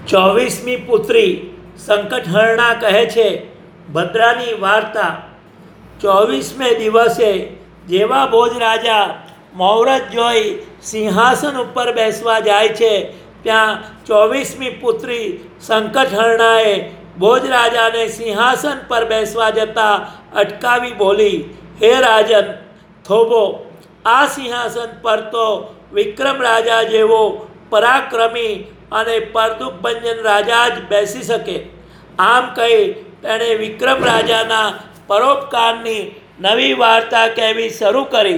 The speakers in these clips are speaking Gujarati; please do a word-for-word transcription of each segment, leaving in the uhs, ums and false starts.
ચોવીસમી પુત્રી સંકટહરણા કહે છે ભદ્રાની વાર્તા. ચોવીસમે દિવસે જેવા ભોજરાજા મુહૂર્ત જોઈ સિંહાસન ઉપર બેસવા જાય છે, ત્યાં ચોવીસમી પુત્રી સંકટહરણાએ ભોજરાજાને સિંહાસન પર બેસવા જતાં અટકાવી બોલી, હે રાજન, થોભો, આ સિંહાસન પર તો વિક્રમ રાજા જેવો પરાક્રમી અને પરદુભંજન રાજા જ બેસી શકે. આમ કહી તેણે વિક્રમ રાજાના પરોપકારની નવી વાર્તા કહેવી શરૂ કરી.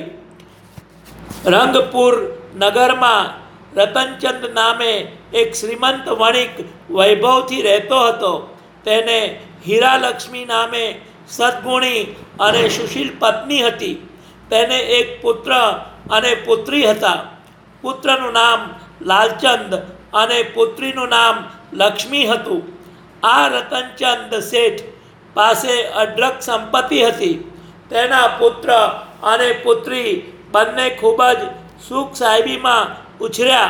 રંગપુર નગરમાં રતનચંદ નામે એક શ્રીમંત વણિક વૈભવથી રહેતો હતો. તેને હીરાલક્ષ્મી નામે સદ્ગુણી અને સુશીલ પત્ની હતી. તેને એક પુત્ર અને પુત્રી હતા. પુત્રનું નામ લાલચંદ અને પુત્રીનું નામ લક્ષ્મી હતું. આ રતનચંદ શેઠ પાસે અઢળક સંપત્તિ હતી. તેના પુત્ર અને પુત્રી બંને ખૂબ જ સુખ સાહેબીમાં ઉછર્યા.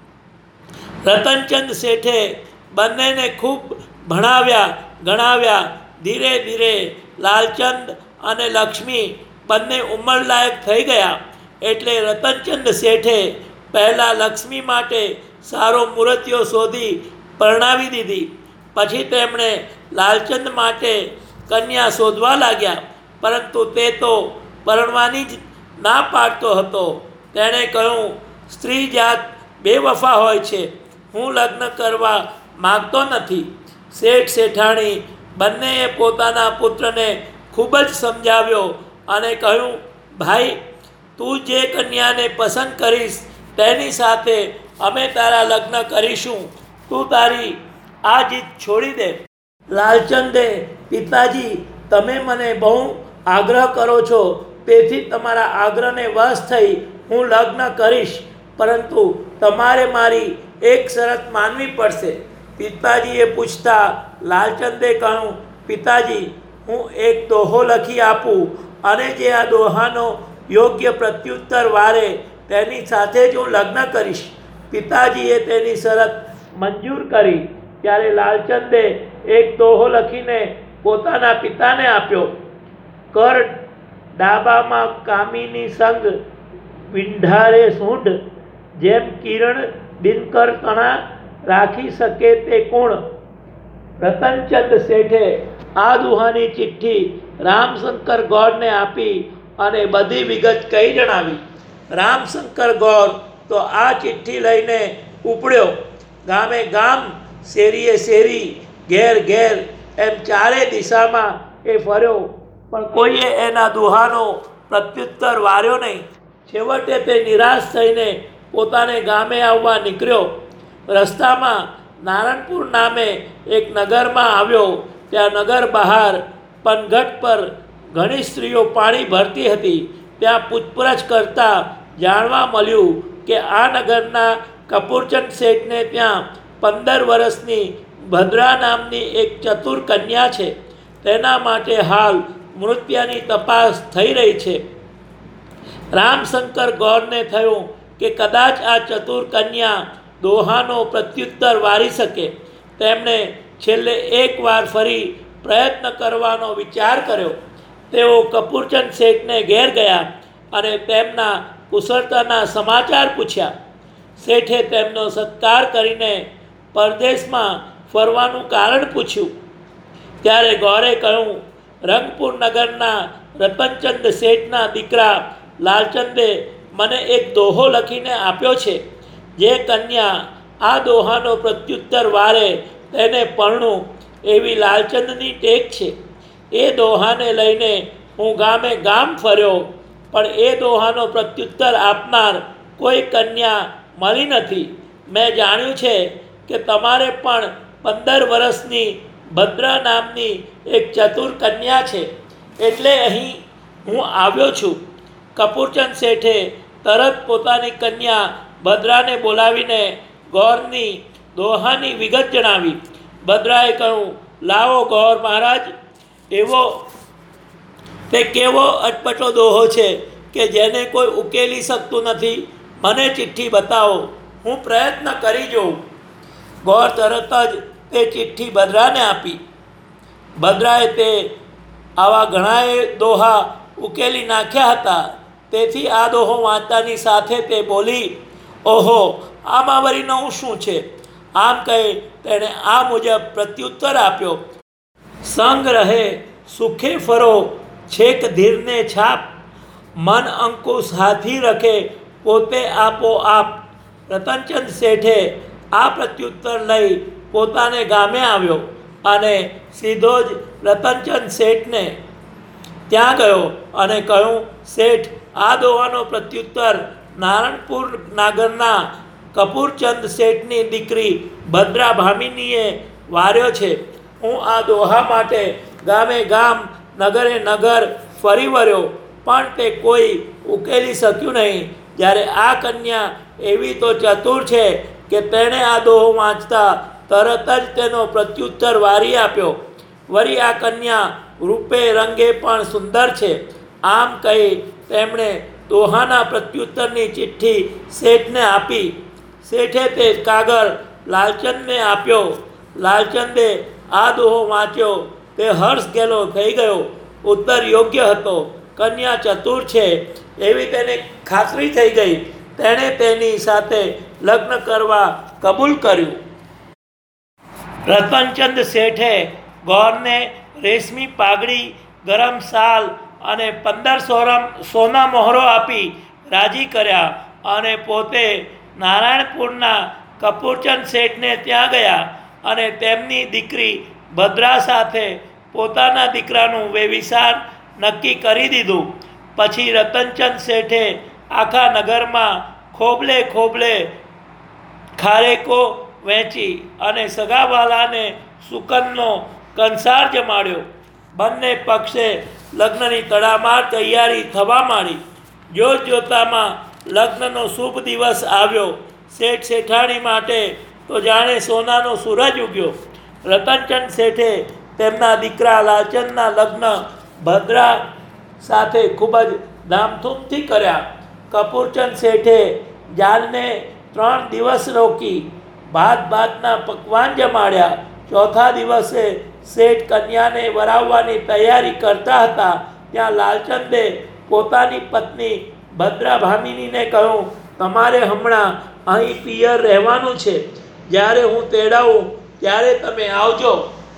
રતનચંદ શેઠે બંનેને ખૂબ ભણાવ્યા ગણાવ્યા. ધીરે ધીરે લાલચંદ અને લક્ષ્મી બંને ઉંમરલાયક થઈ ગયા. એટલે રતનચંદ શેઠે પહેલાં લક્ષ્મી માટે સારો મૂર્તિઓ શોધી પરણાવી દીધી. પછી તેમણે લાલચંદ માટે કન્યા શોધવા લાગ્યા, પરંતુ તે તો પરણવાની જ ના પાડતો હતો. તેણે કહ્યું, સ્ત્રી જાત બેવફા હોય છે, હું લગ્ન કરવા માગતો નથી. શેઠ શેઠાણી બંનેએ પોતાના પુત્રને ખૂબ જ સમજાવ્યો અને કહ્યું, ભાઈ, તું જે કન્યાને પસંદ કરીશ તેની સાથે અમે તારા લગ્ન કરીશું. તું તારી આ જીદ છોડી દે. લાલચંદે, પિતાજી, તમે મને બહુ આગ્રહ કરો છો, તેથી તમારા આગ્રહને વશ થઈ હું લગ્ન કરીશ, પરંતુ તમારે મારી એક શરત માનવી પડશે. પિતાજીએ પૂછતા લાલચંદે કહ્યું, પિતાજી, હું એક દોહો લખી આપું અને જે આ દોહાનો યોગ્ય પ્રત્યુત્તર વારે તેની સાથે જ હું લગ્ન કરીશ. પિતાજીએ તેની શરત મંજૂર કરી. ત્યારે લાલચંદે એક દોહો લખીને પોતાના પિતાને આપ્યો. કર ડાબામાં કામિની સંગ વિંઢારે સૂંઢ, જેમ કિરણ દિનકર તણા રાખી શકે તે કોણ. રતનચંદ શેઠે આ દુહાની ચિઠ્ઠી રામશંકર ગોરને આપી અને બધી વિગત કહી જણાવી. રામશંકર ગોર તો આ ચિઠ્ઠી લઈને ઉપડ્યો. ગામે ગામ, શેરીએ શેરી, ઘેર ઘેર એમ ચારે દિશામાં એ ફર્યો, પણ કોઈએ એના દુહાનો પ્રત્યુત્તર વાર્યો નહીં. છેવટે તે નિરાશ થઈને પોતાને ગામે આવવા નીકળ્યો. રસ્તામાં નારણપુર નામે એક નગરમાં આવ્યો. ત્યાં નગર બહાર પનઘટ પર ઘણી સ્ત્રીઓ પાણી ભરતી હતી. ત્યાં પૂછપરછ કરતાં જાણવા મળ્યું કે આ નગરના કપૂરચંદ શેઠને ત્યાં પંદર વર્ષની ભદ્રા નામની એક ચતુર કન્યા છે. તેના માટે હાલ મૃત્યુની તપાસ થઈ રહી છે. રામશંકર ગોરને થયું કે કદાચ આ ચતુર કન્યા દોહાનો પ્રત્યુત્તર વારી શકે. તેમણે છેલ્લે એકવાર ફરી પ્રયત્ન કરવાનો વિચાર કર્યો. તેઓ કપૂરચંદ શેઠને ઘેર ગયા અને તેમના કુશળતાના સમાચાર પૂછ્યા. શેઠે તેમનો સત્કાર કરીને પરદેશમાં ફરવાનું કારણ પૂછ્યું. ત્યારે ગોરે કહ્યું, રંગપુર નગરના રતનચંદ શેઠના દીકરા લાલચંદે મને એક દોહો લખીને આપ્યો છે. જે કન્યા આ દોહાનો પ્રત્યુત્તર વારે તેને પરણું એવી લાલચંદની ટેક છે. એ દોહાને લઈને હું ગામે ગામ ફર્યો, પણ એ દોહાનો પ્રત્યુત્તર આપનાર કોઈ કન્યા મળી નથી. મેં જાણ્યું છે કે તમારે પણ પંદર વર્ષની ભદ્રા નામની એક ચતુર કન્યા છે, એટલે અહીં હું આવ્યો છું. કપૂરચંદ શેઠે તરત પોતાની કન્યા ભદ્રાને બોલાવીને ગોરની દોહાની વિગત જણાવી. ભદ્રાએ કહ્યું, લાવો ગોર મહારાજ, એવો તે કેવો અટપટો દોહો છે કે જેને કોઈ ઉકેલી શકતું નથી. મને ચિઠ્ઠી બતાવો, હું પ્રયત્ન કરી જોઉં. ગોર તરત જ તે ચિઠ્ઠી ભદ્રાને આપી. ભદ્રાએ તે આવા ઘણાએ દોહા ઉકેલી નાખ્યા હતા. તેથી આ દોહો વાંચતાની સાથે તે બોલી, ઓહો, આમાં વળી નવું શું છે? આમ કહી તેણે આ મુજબ પ્રત્યુત્તર આપ્યો: સંગ રહે સુખે ફરો છેક ધીરને છાપ, મન અંકુશ હાથી રખે પોતે આપો આપ. રતનચંદ શેઠે આ પ્રત્યુત્તર લઈ પોતાને ગામે આવ્યો અને સીધો જ રતનચંદ શેઠને ત્યાં ગયો અને કહ્યું, શેઠ, આ દોહાનો પ્રત્યુત્તર નારણપુર નાગરના કપૂરચંદ શેઠની દીકરી ભદ્રા ભામિનીએ વાર્યો છે. હું આ દોહા માટે ગામે ગામ નગરે નગર ફરી વર્યો, પણ તે કોઈ ઉકેલી શક્યું નહીં. જ્યારે આ કન્યા એવી તો ચતુર છે કે તેણે આ દોહો વાંચતા તરત જ તેનો પ્રત્યુત્તર વારી આપ્યો. વળી આ કન્યા રૂપે રંગે પણ સુંદર છે. આમ કહી તેમણે દોહાના પ્રત્યુત્તરની ચિઠ્ઠી શેઠને આપી. શેઠે તે કાગળ લાલચંદને આપ્યો. લાલચંદે આ દોહો વાંચ્યો. તે હર્ષ ગેલો થઈ ગયો. ઉત્તર યોગ્ય હતો. કન્યા ચતુર છે એવી તેને ખાતરી થઈ ગઈ. તેણે તેની સાથે લગ્ન કરવા કબૂલ કર્યું. રતનચંદ શેઠે ગોરને રેશમી પાઘડી, ગરમ શાલ અને પંદર સોરમ સોના મોહરો આપી રાજી કર્યા અને પોતે નારાયણપુરના કપૂરચંદ શેઠને ત્યાં ગયા અને તેમની દીકરી ભદ્રા સાથે પોતાના દીકરાનું વેવિસાર નક્કી કરી દીધું. પછી રતનચંદ શેઠે આખા નગરમાં ખોબલે ખોબલે ખારેકો વહેંચી અને સગાવાલાને સુકનનો કંસાર જમાડ્યો. બંને પક્ષે લગ્નની તડામાર તૈયારી થવા માંડી. જોત જોતામાં લગ્નનો શુભ દિવસ આવ્યો. શેઠ શેઠાણી માટે તો જાણે સોનાનો સૂરજ ઉગ્યો. રતનચંદ શેઠે તેમના દીકરા લાલચંદના લગ્ન ભદ્રા સાથે ખૂબ જ ધામધૂમથી કર્યા. કપૂરચંદ શેઠે જાનને ત્રણ દિવસ રોકી ભાત ભાતના પકવાન જમાડ્યા. ચોથા દિવસે શેઠ કન્યાને વરાવવાની તૈયારી કરતા હતા ત્યાં લાલચંદે પોતાની પત્ની ભદ્રા ભામિનીને કહ્યું, તમારે હમણાં અહીં પિયર રહેવાનું છે. જ્યારે હું તેડાવું ત્યારે તમે આવજો.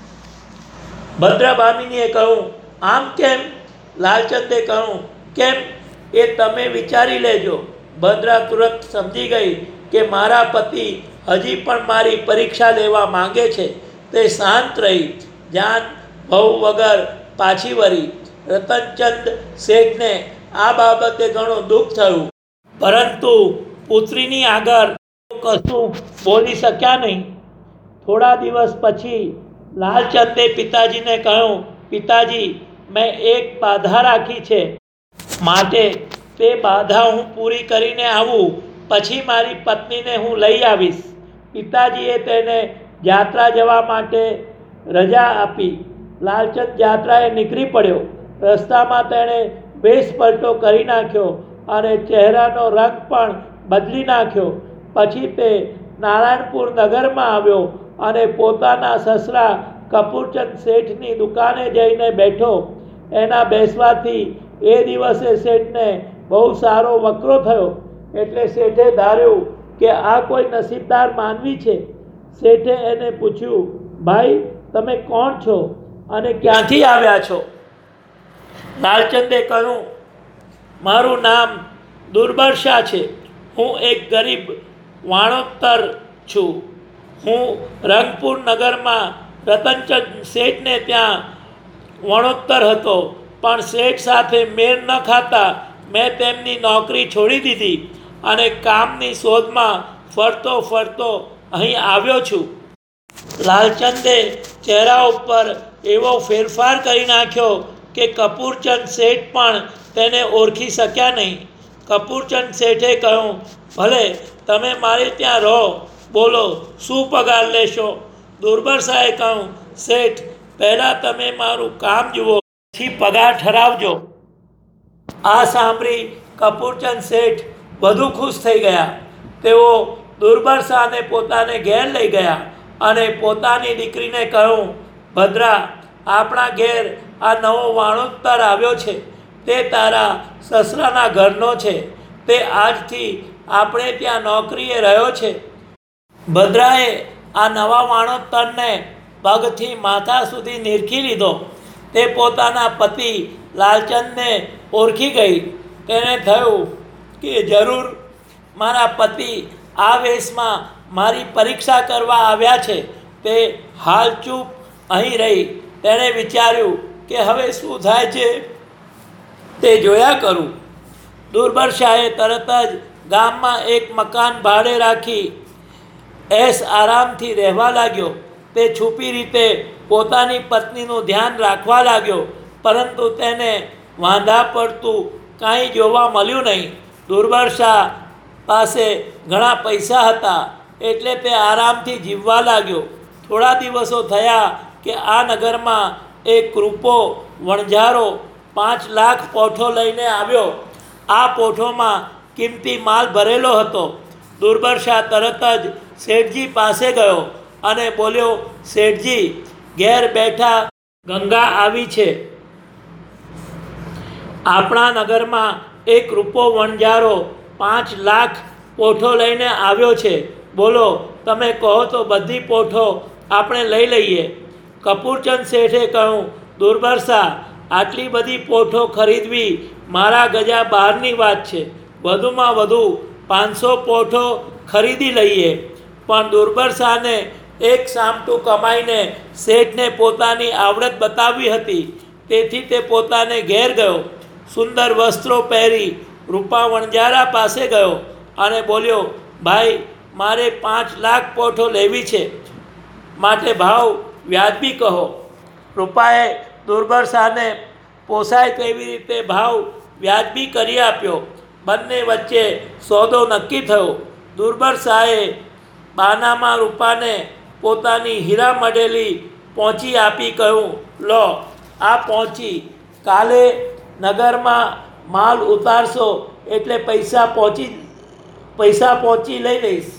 ભદ્રા ભામિનીએ કહ્યું, આમ કેમ? લાલચંદે કહ્યું, કેમ એ તમે વિચારી લેજો. ભદ્રા તુરંત સમજી ગઈ કે મારા પતિ હજી પણ મારી પરીક્ષા લેવા માંગે છે. તે શાંત રહી. જાન ભવ વગર પાછી વળી. રતનચંદ શેઠને આ બાબતે ઘણું દુઃખ થયું, પરંતુ પુત્રીની આગળ કશું બોલી શક્યા નહીં. થોડા દિવસ પછી લાલચંદે પિતાજીને કહ્યું, પિતાજી, મેં એક બાધા રાખી છે, માટે તે બાધા હું પૂરી કરીને આવું પછી મારી પત્નીને હું લઈ આવીશ. પિતાજીએ તેને યાત્રા જવા માટે રજા આપી. લાલચંદ યાત્રાએ નીકળી પડ્યો. રસ્તામાં તેણે વેશ પલટો કરી નાખ્યો અને ચહેરાનો રંગ પણ બદલી નાખ્યો. પછી તે નારાયણપુર નગરમાં આવ્યો અને પોતાના સસરા કપૂરચંદ શેઠની દુકાને જઈને બેઠો. એના બેસવાથી એ દિવસે શેઠને બહુ સારો વકરો થયો. એટલે શેઠે ધાર્યું કે આ કોઈ નસીબદાર માનવી છે. શેઠે એને પૂછ્યું, ભાઈ, તમે કોણ છો અને ક્યાંથી આવ્યા છો? લાલચંદે કહ્યું, મારું નામ દુર્બરશા છે. હું એક ગરીબ વાણોત્તર છું. હું રંગપુર નગરમાં રતનચંદ શેઠને ત્યાં વણોત્તર હતો, પણ શેઠ સાથે મેળ ન ખાતા મેં તેમની નોકરી છોડી દીધી અને કામની શોધમાં ફરતો ફરતો અહીં આવ્યો છું. લાલચંદે ચહેરા ઉપર એવો ફેરફાર કરી નાખ્યો કે કપૂરચંદ શેઠ પણ તેને ઓળખી શક્યા નહીં. કપૂરચંદ શેઠે કહ્યું, ભલે, તમે મારી ત્યાં રહો. બોલો, શું પગાર લેશો? દુર્બરશાએ કહ્યું, શેઠ, પહેલાં તમે મારું કામ જુઓ, પછી પગાર ઠરાવજો. આ સાંભળી કપૂરચંદ શેઠ વધુ ખુશ થઈ ગયા. તેઓ દુર્બળ શાહને પોતાને ઘેર લઈ ગયા અને પોતાની દીકરીને કહ્યું, ભદ્રા, આપણા ઘેર આ નવો વાણોત્તર આવ્યો છે, તે તારા સસરાના ઘરનો છે, તે આજથી આપણે ત્યાં નોકરીએ રહ્યો છે. ભદ્રાએ આ નવા વાણોત્તરને પગથી માથા સુધી નિરખી લીધો. તે પોતાના પતિ લાલચંદને ઓળખી ગઈ. તેને થયું કે જરૂર મારા પતિ આ વેશમાં મારી પરીક્ષા કરવા આવ્યા છે. તે હાલ ચૂપ અહીં રહી. તેણે વિચાર્યું કે હવે શું થાય છે તે જોયા કરું. દુર્બળ શાહે તરત જ ગામમાં એક મકાન ભાડે રાખી એશ આરામથી રહેવા લાગ્યો. તે છુપી રીતે પોતાની પત્નીનું ધ્યાન રાખવા લાગ્યો, પરંતુ તેને વાંધા પડતું કાંઈ જોવા મળ્યું નહીં. દુર્બળ શાહ પાસે ઘણા પૈસા હતા, એટલે તે આરામથી જીવવા લાગ્યો. થોડા દિવસો થયા કે આ નગરમાં એક રૂપો વણઝારો પાંચ લાખ પોઠો લઈને આવ્યો. આ પોઠોમાં કિંમતી માલ ભરેલો હતો. દુર્બળ શાહ તરત જ શેઠજી પાસે ગયો અને બોલ્યો, શેઠજી, ઘેર બેઠા ગંગા આવી છે. આપણા નગરમાં એક રૂપો વણઝારો પાંચ લાખ પોઠો લઈને આવ્યો છે. બોલો, તમે કહો તો બધી પોઠો આપણે લઈ લઈએ. કપૂરચંદ શેઠે કહ્યું, દુર્બળ શાહ, આટલી બધી પોઠો ખરીદવી મારા ગજા બહારની વાત છે. વધુમાં વધુ પાંચસો પોઠો ખરીદી લઈએ. પણ દુર્બળ શાહને એક સામટું કમાઈને શેઠને પોતાની આવડત બતાવી હતી, તેથી તે પોતાને ઘેર ગયો. સુંદર વસ્ત્રો પહેરી રૂપા વણજારા પાસે ગયો અને બોલ્યો, ભાઈ, મારે પાંચ લાખ પોઠો લેવી છે, માટે ભાવ વ્યાજબી કહો. રૂપાએ દુર્બળ શાહને પોસાય તેવી રીતે ભાવ વ્યાજબી કરી આપ્યો. બંને વચ્ચે સોદો નક્કી થયો. દુર્બળ શાહે બાનામાં રૂપાને પોતાની હીરા મઢેલી પહોંચી આપી કહ્યું, લો, આ પહોંચી. કાલે નગરમાં માલ ઉતારશો એટલે પૈસા પહોંચી પૈસા પહોંચી લઈ લઈશ.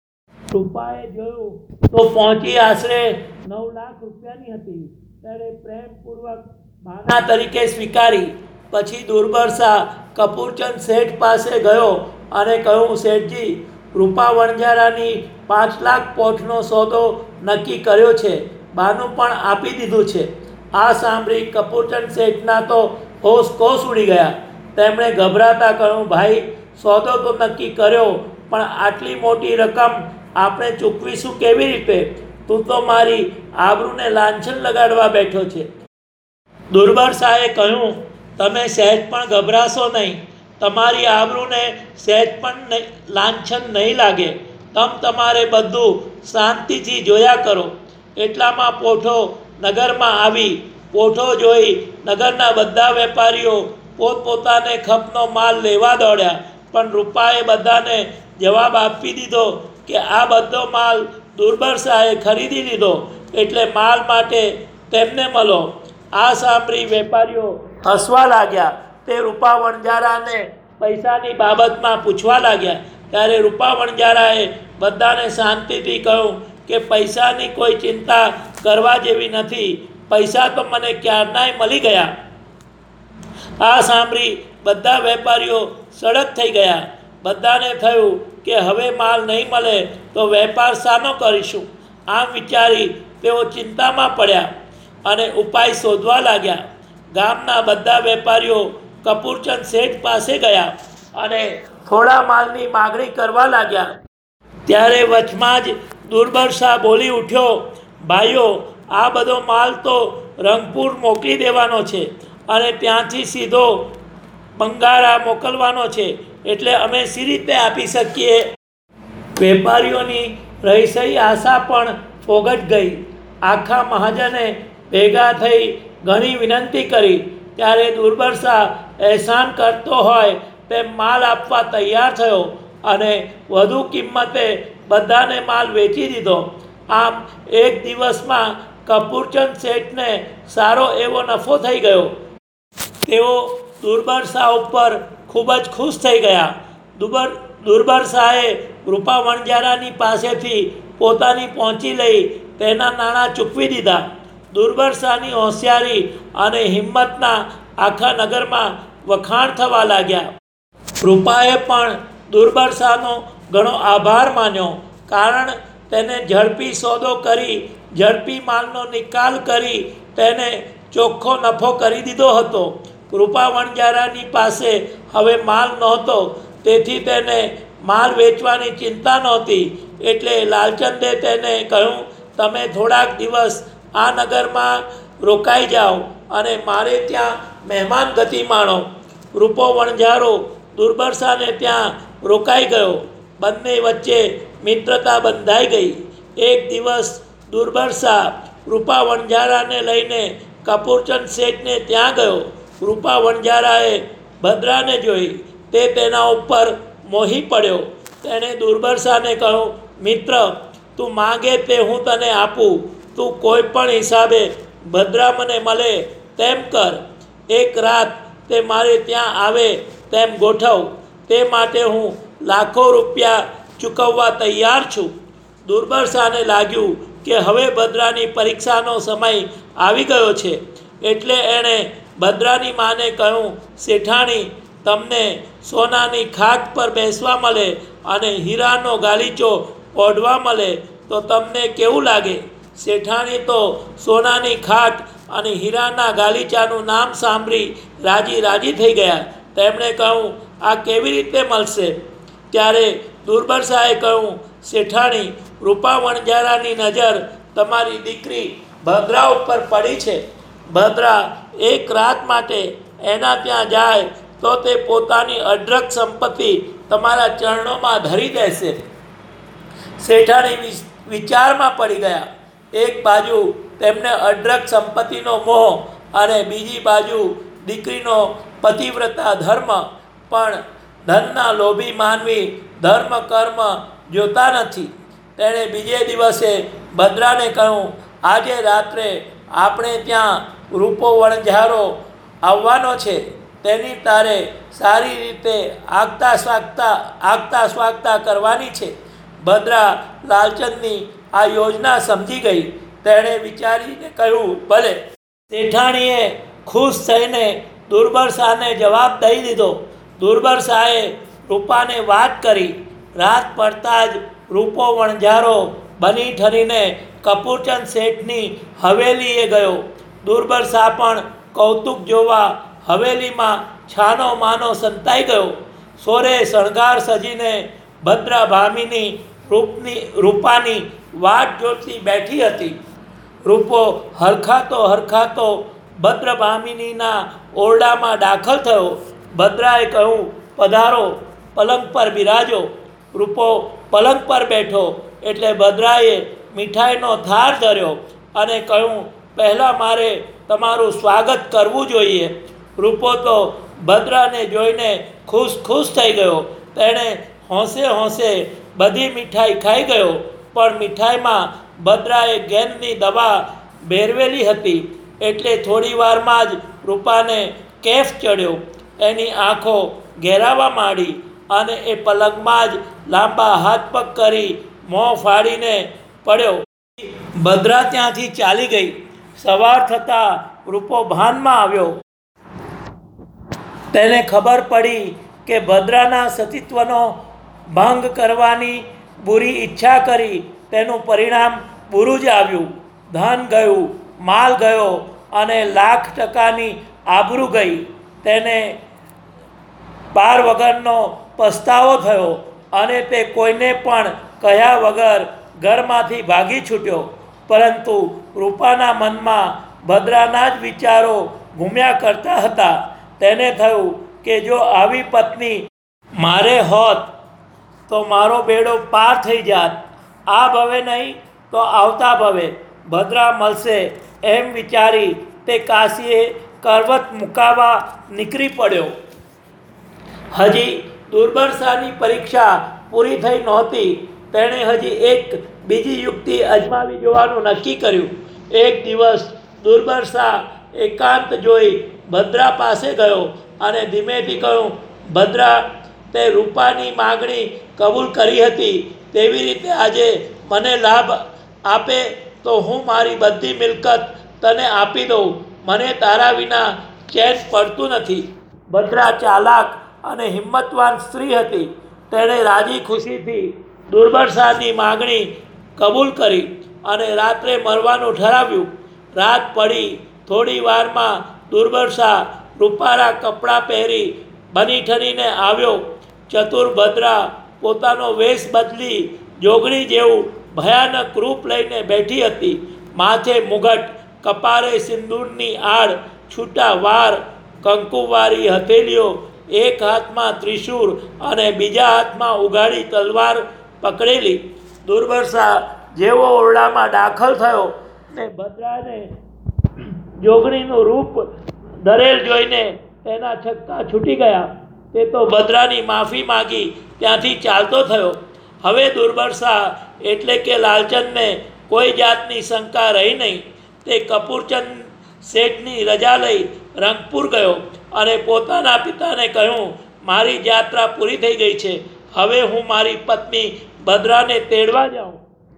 રૂપાએ જોયું તો પહોંચી આશરે નવ લાખ રૂપિયાની હતી. ત્યારે પ્રેમપૂર્વક બાના તરીકે સ્વીકારી. પછી દુર્બળ શાહ કપૂરચંદ શેઠ પાસે ગયો અને કહ્યું, શેઠજી, રૂપા વણઝારાની પાંચ લાખ પોઠનો સોદો નક્કી કર્યો છે. બાનું પણ આપી દીધું છે. આ સાંભળી કપૂરચંદ શેઠના તો હોશ કોશ ઉડી ગયા. તેમણે ગભરાતા કહ્યું, ભાઈ, સોદો તો નક્કી કર્યો, પણ આટલી મોટી રકમ આપણે ચૂકવીશું કેવી રીતે? તું તો મારી આબરૂને લાંછન લગાડવા બેઠો છે. દુર્બળ શાહે કહ્યું, તમે સહેજ પણ ગભરાશો નહીં. તમારી આબરૂને સહેજ પણ લાંછન નહીં લાગે. તમ તમારે બધું શાંતિથી જોયા કરો. એટલામાં પોઠો નગરમાં આવી. પોઠો જોઈ નગરના બધા વેપારીઓ પોતપોતાને ખપનો માલ લેવા દોડ્યા. પણ રૂપાએ બધાને જવાબ આપી દીધો કે આ બધો માલ દુર્બળ શાહે ખરીદી લીધો, એટલે માલ માટે તેમને મળો. આ સાંભળી વેપારીઓ હસવા લાગ્યા. તે રૂપા વણઝારાને પૈસાની બાબતમાં પૂછવા લાગ્યા. ત્યારે રૂપા વણઝારાએ બધાને શાંતિથી કહ્યું કે પૈસાની કોઈ ચિંતા કરવા જેવી નથી. પૈસા તો મને ક્યારનાય મળી ગયા. આ સાંભળી બધા વેપારીઓ સડક થઈ ગયા. બધાને થયું કે હવે માલ નહીં મળે તો વેપાર શાનો કરીશું? આમ વિચારી તેઓ ચિંતામાં પડ્યા અને ઉપાય શોધવા લાગ્યા. ગામના બધા વેપારીઓ કપૂરચંદ શેઠ પાસે ગયા અને થોડા માલની માગણી કરવા લાગ્યા. ત્યારે વચમાં જ દુર્બળ શાહ બોલી ઉઠ્યો, ભાઈઓ, આ બધો માલ તો રંગપુર મોકલી દેવાનો છે અને ત્યાંથી સીધો બંગાળા મોકલવાનો છે, એટલે અમે સી રીતે આપી શકીએ? વેપારીઓની રહીસઈ આશા પણ ફોગટ ગઈ. આખા મહાજને ભેગા થઈ ઘણી વિનંતી કરી. ત્યારે દુર્બળ શાહ અહેસાન કરતો હોય તેમ માલ આપવા તૈયાર થયો અને વધુ કિંમતે બધાને માલ વેચી દીધો. આમ એક દિવસમાં કપૂરચંદ શેઠને સારો એવો નફો થઈ ગયો. તેઓ દુર્બળ શાહ ઉપર ખૂબ જ ખુશ થઈ ગયા. દુર્બળ દુર્બળ શાહે રૂપા વણજારાની પાસેથી પોતાની પહોંચી લઈ તેના નાણાં ચૂકવી દીધા. દુર્બળસાની હોશિયારી અને હિંમતના આખા નગરમાં વખાણ થવા લાગ્યા. રૂપાએ પણ દુર્બળસાનો ઘણો આભાર માન્યો, કારણ તેને ઝડપી સોદો કરી ઝડપી માલનો નિકાલ કરી તેને ચોખ્ખો નફો કરી દીધો હતો. રૂપા વણજારાની પાસે હવે માલ નહોતો, તેથી તેને માલ વેચવાની ચિંતા નહોતી. એટલે લાલચંદે તેને કહ્યું, તમે થોડાક દિવસ આ નગરમાં રોકાઈ જાઓ અને મારે ત્યાં મહેમાન ગતિ માણો. રૂપો વણજારો દુર્બળસાને ત્યાં રોકાઈ ગયો. બંને વચ્ચે મિત્રતા બંધાઈ ગઈ. એક દિવસ દુર્બળસા રૂપા વણજારાને લઈને કપૂરચંદ શેઠને ત્યાં ગયો. રૂપા વણજારાએ ભદ્રાને જોઈ તે તેના ઉપર મોહી પડ્યો. તેણે દુર્બળસાને કહ્યું, મિત્ર, તું માગે તે હું તને આપું. તું કોઈ પણ હિસાબે ભદ્રા મને મળે તેમ કર. એક રાત તે મારે ત્યાં આવે તેમ ગોઠવ. તે માટે હું લાખો રૂપિયા ચૂકવવા તૈયાર છું. દુર્બળસાને લાગ્યું કે હવે ભદ્રાની પરીક્ષાનો સમય આવી ગયો છે. એટલે એણે ભદ્રાની માને કહ્યું, શેઠાણી, તમને સોનાની ખાટ પર બેસવા મળે અને હીરાનો ગાલીચો ઓઢવા મળે તો તમને કેવું લાગે? શેઠાણી તો સોનાની ખાટ અને હીરાના ગાલીચાનું નામ સાંભળી રાજી રાજી થઈ ગયા. તેમણે કહ્યું, આ કેવી રીતે મળશે? ત્યારે દુર્બળસાએ કહ્યું, શેઠાણી, રૂપા વણજારાની નજર તમારી દીકરી ભદ્રા ઉપર પડી છે. ભદ્રા એક રાત માટે એના ત્યાં જાય તો તે પોતાની અઢળક સંપત્તિ તમારા ચરણોમાં ધરી દેશે. શેઠાણી વિચારમાં પડી ગયા. એક બાજુ તેમને અઢળક સંપત્તિનો મોહ અને બીજી બાજુ દીકરીનો પતિવ્રતા ધર્મ. પણ ધનના લોભી માનવી ધર્મ કર્મ જોતા નથી. તેણે બીજે દિવસે ભદ્રાને કહ્યું, આજે રાત્રે આપણે ત્યાં રૂપો વણઝારો આવવાનો છે. તેની તારે સારી રીતે આગતા સ્વાગતા આગતા સ્વાગતા કરવાની છે. ભદ્રા લાલચંદની આ યોજના સમજી ગઈ. તેણે વિચારીને કહ્યું, ભલે. શેઠાણીએ ખુશ થઈને દુર્બળસાને જવાબ દઈ દીધો. દુર્બળસાએ રૂપાને વાત કરી. રાત પડતા જ રૂપો વણઝારો બની ઠરીને કપૂરચંદ શેઠની હવેલીએ ગયો. દુર્બળસા પણ કૌતુક જોવા હવેલીમાં છાનો માનો સંતાઈ ગયો. સોરે શણગાર સજીને ભદ્રા ભામીની રૂપની રૂપાની વાટ જોતી બેઠી હતી. રૂપો હરખાતો હરખાતો ભદ્ર ભામિનીના ઓરડામાં દાખલ થયો. ભદ્રાએ કહ્યું, પધારો, પલંગ પર બિરાજો. રૂપો પલંગ પર બેઠો એટલે ભદ્રાએ મીઠાઈનો થાળ ધર્યો અને કહ્યું, પહેલાં મારે તમારું સ્વાગત કરવું જોઈએ. રૂપો તો ભદ્રાને જોઈને ખુશ ખુશ થઈ ગયો. તેણે હોંશે હોંશે બધી મીઠાઈ ખાઈ ગયો. પણ મીઠાઈમાં ભદ્રાએ ગેનની દવા ભેરવેલી હતી. એટલે થોડી વારમાં જ રૂપાને કેફ ચડ્યો. એની આંખો ઘેરાવા માંડી અને એ પલંગમાં જ લાંબા હાથ પગ કરી મોં ફાડીને પડ્યો. ભદ્રા ત્યાંથી ચાલી ગઈ. સવાર થતાં રૂપો ભાનમાં આવ્યો. તેને ખબર પડી કે ભદ્રાના સતીત્વનો ભંગ કરવાની બુરી ઈચ્છા કરી તેનું પરિણામ બુરું જ આવ્યું. ધન ગયું, માલ ગયો અને લાખ ટકાની આબરૂ ગઈ. તેને પાર વગરનો પસ્તાવો થયો અને તે કોઈને પણ કહ્યા વગર ઘરમાંથી ભાગી છૂટ્યો. પરંતુ રૂપાના મનમાં ભદ્રાના જ વિચારો ઘૂમ્યા કરતા હતા. તેને થયું કે જો આવી પત્ની મારે હોત તો મારો બેડો પાર થઈ જાત. આ ભવે નહીં તો આવતા ભવે ભદ્રા મળશે એમ વિચારી તે કાશીએ કરવત મુકાવા નીકળી પડ્યો. હજી દુર્બળસાની પરીક્ષા પૂરી થઈ નહોતી. તેણે હજી એક બીજી યુક્તિ અજમાવી જોવાનું નક્કી કર્યું. એક દિવસ દુર્બળસા એકાંત જોઈ ભદ્રા પાસે ગયો અને ધીમેથી કહ્યું, ભદ્રા, તે રૂપાની માગણી કબૂલ કરી હતી તેવી રીતે આજે મને લાભ આપે તો હું મારી બધી મિલકત તને આપી દઉં. મને તારા વિના ચેન પડતું નથી. ભદ્રા ચાલાક અને હિંમતવાન સ્ત્રી હતી. તેણે રાજી ખુશીથી દુર્દશાની માગણી કબૂલ કરી અને રાત્રે મરવાનું ઠરાવ્યું. રાત પડી થોડી વારમાં દુર્દશા રૂપાળા કપડાં પહેરી બની ઠરીને આવ્યો. ચતુર ભદ્રા પોતાનો વેશ બદલી જોગણી જેવું ભયાનક રૂપ લઈને બેઠી હતી. માથે મુગટ, કપાળે સિંદૂરની આડ, છૂટા વાર, કંકુવારી હથેલીઓ, એક હાથમાં ત્રિશૂળ અને બીજા હાથમાં ઉઘાડી તલવાર પકડેલી. દુર્દશા જેવો ઓરડામાં દાખલ થયો ને ભદ્રાને જોગણીનું રૂપ ધરેલ જોઈને તેના છક્કા છૂટી ગયા. તે તો ભદ્રાની માફી માગી ત્યાંથી ચાલતો થયો. હવે દુર્દશા એટલે કે લાલચંદને કોઈ જાતની શંકા રહી નહીં. તે કપૂરચંદ શેઠની રજા લઈ રંગપુર ગયો અને પોતાના પિતાને કહ્યું, મારી યાત્રા પૂરી થઈ ગઈ છે. હવે હું મારી પત્ની ભદ્રાને તેડવા જાઉં.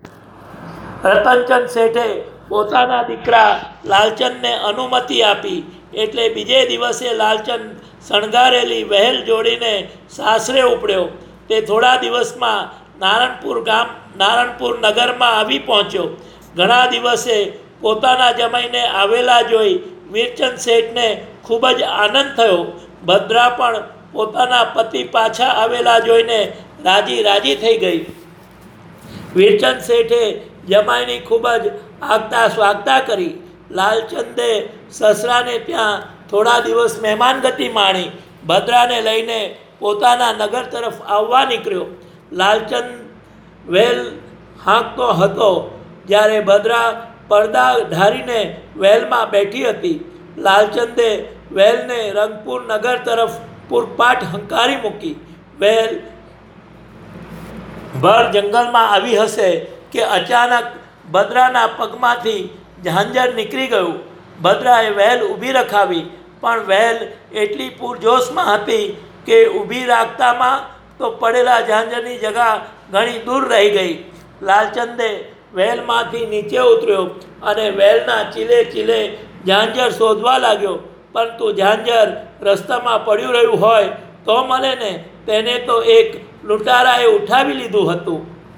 રતનચંદ શેઠે પોતાના દીકરા લાલચંદને અનુમતિ આપી એટલે બીજે દિવસે લાલચંદ શણગારેલી વહેલ જોડીને સાસરે ઉપડ્યો. તે થોડા દિવસમાં નારણપુર ગામ નારણપુર નગરમાં આવી પહોંચ્યો. ઘણા દિવસે પોતાના જમાઈને આવેલા જોઈ વીરચંદ શેઠને ખૂબ જ આનંદ થયો. ભદ્રા પણ પોતાના પતિ પાછા આવેલા જોઈને રાજી રાજી થઈ ગઈ. વીરચંદ શેઠે જમાઈની ખૂબ જ આગતા સ્વાગતા કરી. લાલચંદે સસરાને ત્યાં થોડા દિવસ મહેમાનગતિ માણી. ભદ્રાને લઈને પોતાના નગર તરફ આવવા નીકળ્યો. લાલચંદ વેલ હાંકતો હતો જ્યારે ભદ્રા પડદા ઢારીને વેલમાં બેઠી હતી. લાલચંદે વેલને રંગપુર નગર તરફ પૂરપાટ હંકારી મૂકી. વેલ ભર જંગલમાં આવી હશે કે અચાનક ભદ્રાના પગમાંથી ઝાંઝર નીકળી ગયું. ભદ્રાએ વહેલ ઊભી રખાવી પણ વહેલ એટલી પૂરજોશમાં હતી કે ઊભી રાખતામાં તો પડેલા ઝાંઝરની જગા ઘણી દૂર રહી ગઈ. લાલચંદે વહેલમાંથી નીચે ઉતર્યો અને વહેલના ચીલે ચીલે ઝાંઝર શોધવા લાગ્યો. પરંતુ ઝાંઝર રસ્તામાં પડ્યું રહ્યું હોય તો મળે ને. તેને તો એક લૂંટારાએ ઉઠાવી લીધું હતું.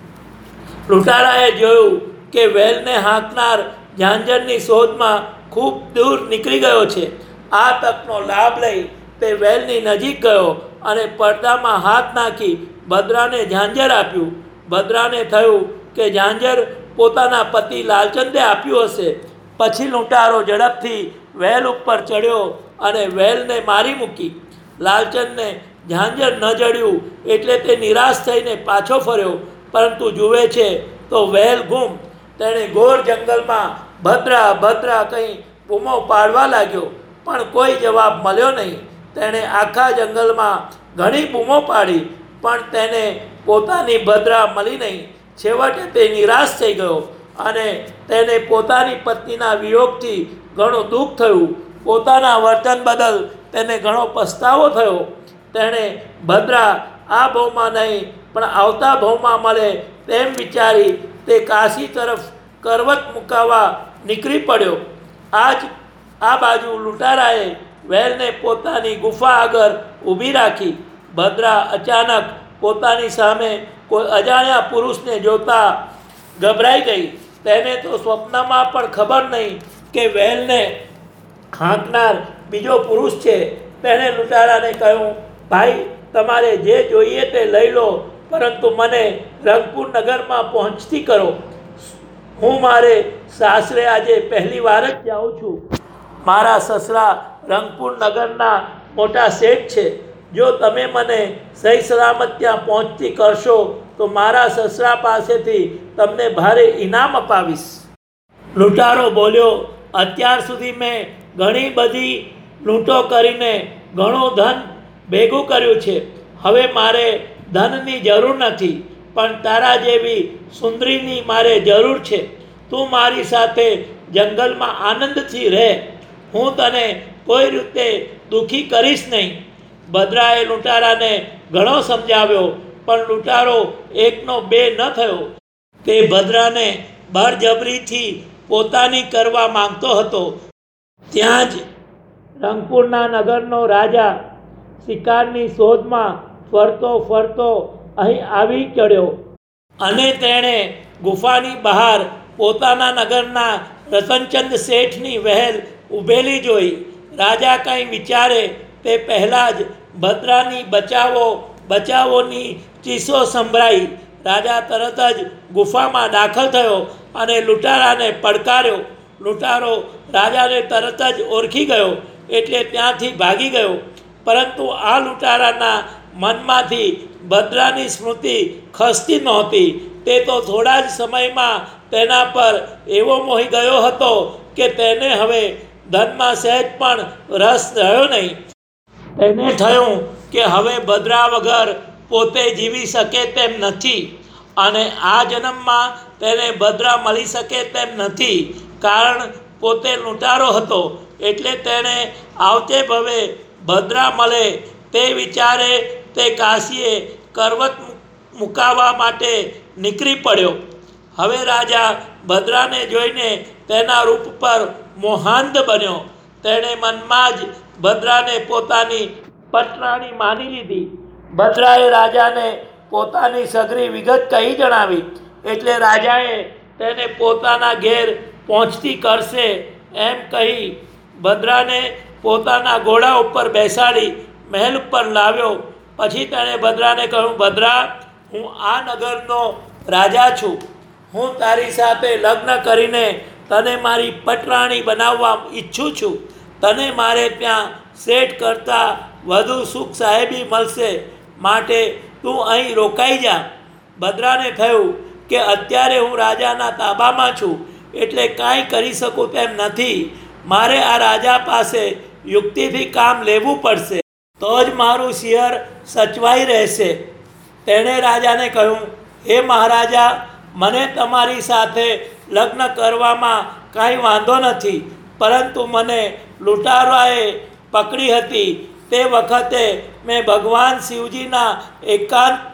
લૂંટારાએ જોયું કે વહેલને હાંકનાર ઝાંઝરની શોધમાં ખૂબ દૂર નીકળી ગયો છે. આ તકનો લાભ લઈ તે વહેલની નજીક ગયો અને પડદામાં હાથ નાખી ભદ્રાને ઝાંઝર આપ્યું. ભદ્રાને થયું કે ઝાંઝર પોતાના પતિ લાલચંદે આપ્યું હશે. પછી લૂંટારો ઝડપથી વહેલ ઉપર ચડ્યો અને વહેલને મારી મૂકી. લાલચંદને ઝાંઝર ન જડ્યું એટલે તે નિરાશ થઈને પાછો ફર્યો. પરંતુ જુએ છે તો વહેલ ગુમ. તેણે ઘોર જંગલમાં ભદ્રા ભદ્રા કંઈ બૂમો પાડવા લાગ્યો પણ કોઈ જવાબ મળ્યો નહીં. તેણે આખા જંગલમાં ઘણી બૂમો પાડી પણ તેને પોતાની ભદ્રા મળી નહીં. છેવટે તે નિરાશ થઈ ગયો અને તેને પોતાની પત્નીના વિયોગથી ઘણું દુઃખ થયું. પોતાના વર્તન બદલ તેને ઘણો પસ્તાવો થયો. તેણે ભદ્રા આ ભવમાં નહીં પણ આવતા ભવમાં મળે તેમ વિચારી તે કાશી તરફ કરવત મુકાવવા નીકળી પડ્યો. આ જ આ બાજુ લૂંટારાએ વહેલને પોતાની ગુફા આગળ ઊભી રાખી. ભદ્રા અચાનક પોતાની સામે કોઈ અજાણ્યા પુરુષને જોતા ગભરાઈ ગઈ. તેને તો સ્વપ્નમાં પણ ખબર નહીં કે વહેલને હાંકનાર બીજો પુરુષ છે. તેણે લૂંટારાને કહ્યું, ભાઈ તમારે જે જોઈએ તે લઈ લો પરંતુ મને રંગપુર નગરમાં પહોંચતી કરો. હું મારે સાસરે આજે પહેલી વાર જ જાઉં છું. મારા સસરા રંગપુર નગરના મોટા શેઠ છે. જો તમે મને સહી સલામત ત્યાં પહોંચતી કરશો તો મારા સસરા પાસેથી તમને ભારે ઇનામ અપાવીશ. લૂંટારો બોલ્યો, અત્યાર સુધી મેં ઘણી બધી લૂંટો કરીને ઘણું ધન ભેગું કર્યું છે. હવે મારે ધનની જરૂર નથી પણ તારા જેવી સુંદરીની મારે જરૂર છે. તું મારી સાથે જંગલમાં આનંદથી રહે. હું તને કોઈ રીતે દુઃખી કરીશ નહીં. ભદ્રાએ લૂંટારાને ઘણો સમજાવ્યો, પણ લૂંટારો એકનો બે ન થયો. તે ભદ્રાને બળજબરીથી પોતાની કરવા માંગતો હતો. ત્યાં જ રંગપુરના નગરનો રાજા શિકારની શોધમાં ફરતો ફરતો અહીં આવી ચડ્યો અને તેણે ગુફાની બહાર પોતાના નગરના રતનચંદ શેઠની વહેલ ઊભેલી જોઈ. રાજા કંઈ વિચારે તે પહેલાં જ ભદ્રાની બચાવો બચાવોની ચીસો સંભળાઈ. રાજા તરત જ ગુફામાં દાખલ થયો અને લૂંટારાને પડકાર્યો. લૂંટારો રાજાને તરત જ ઓળખી ગયો એટલે ત્યાંથી ભાગી ગયો. પરંતુ આ લૂંટારાના મનમાંથી ભદ્રાની સ્મૃતિ ખસતી નહોતી. તે તો થોડા જ સમયમાં તેના પર એવો મોહી ગયો હતો કે તેને હવે ધનમાં સહેજ પણ રસ રહ્યો નહીં. તેને થયું કે હવે ભદ્રા વગર પોતે જીવી શકે તેમ નથી અને આ જન્મમાં તેને ભદ્રા મળી શકે તેમ નથી. કારણ પોતે લૂંટારો હતો એટલે તેણે આવતે ભવે ભદ્રા મળે તે વિચારે તે કાશીએ કરવત મુકાવવા માટે નીકળી પડ્યો. હવે રાજા ભદ્રાને જોઈને તેના રૂપ પર મોહાંધ બન્યો. તેણે મનમાં જ ભદ્રાને પોતાની પટરાણી માની લીધી. ભદ્રાએ રાજાને પોતાની સઘળી વિગત કહી જણાવી એટલે રાજાએ તેને પોતાના ઘેર પહોંચતી કરશે એમ કહી ભદ્રાને પોતાના ઘોડા ઉપર બેસાડી મહેલ ઉપર લાવ્યો. પછી તેણે ભદ્રાને કહ્યું, ભદ્રા, હું આ નગરનો રાજા છું. હું તારી સાથે લગ્ન કરીને તને મારી પટરાણી બનાવવા ઈચ્છું છું. તને મારે ત્યાં શેઠ કરતાં વધુ સુખ સાહેબી મળશે, માટે તું અહીં રોકાઈ જા. ભદ્રાને થયું કે અત્યારે હું રાજાના તાબામાં છું એટલે કાંઈ કરી શકું તેમ નથી. મારે આ રાજા પાસે યુક્તિથી કામ લેવું પડશે તો જ મારું શિયર સચવાઈ રહેશે. તેણે રાજાને કહ્યું, હે મહારાજા, મને તમારી સાથે લગ્ન કરવામાં કાંઈ વાંધો નથી, પરંતુ મને લૂંટારાએ પકડી હતી તે વખતે મેં ભગવાન શિવજીના એકાંત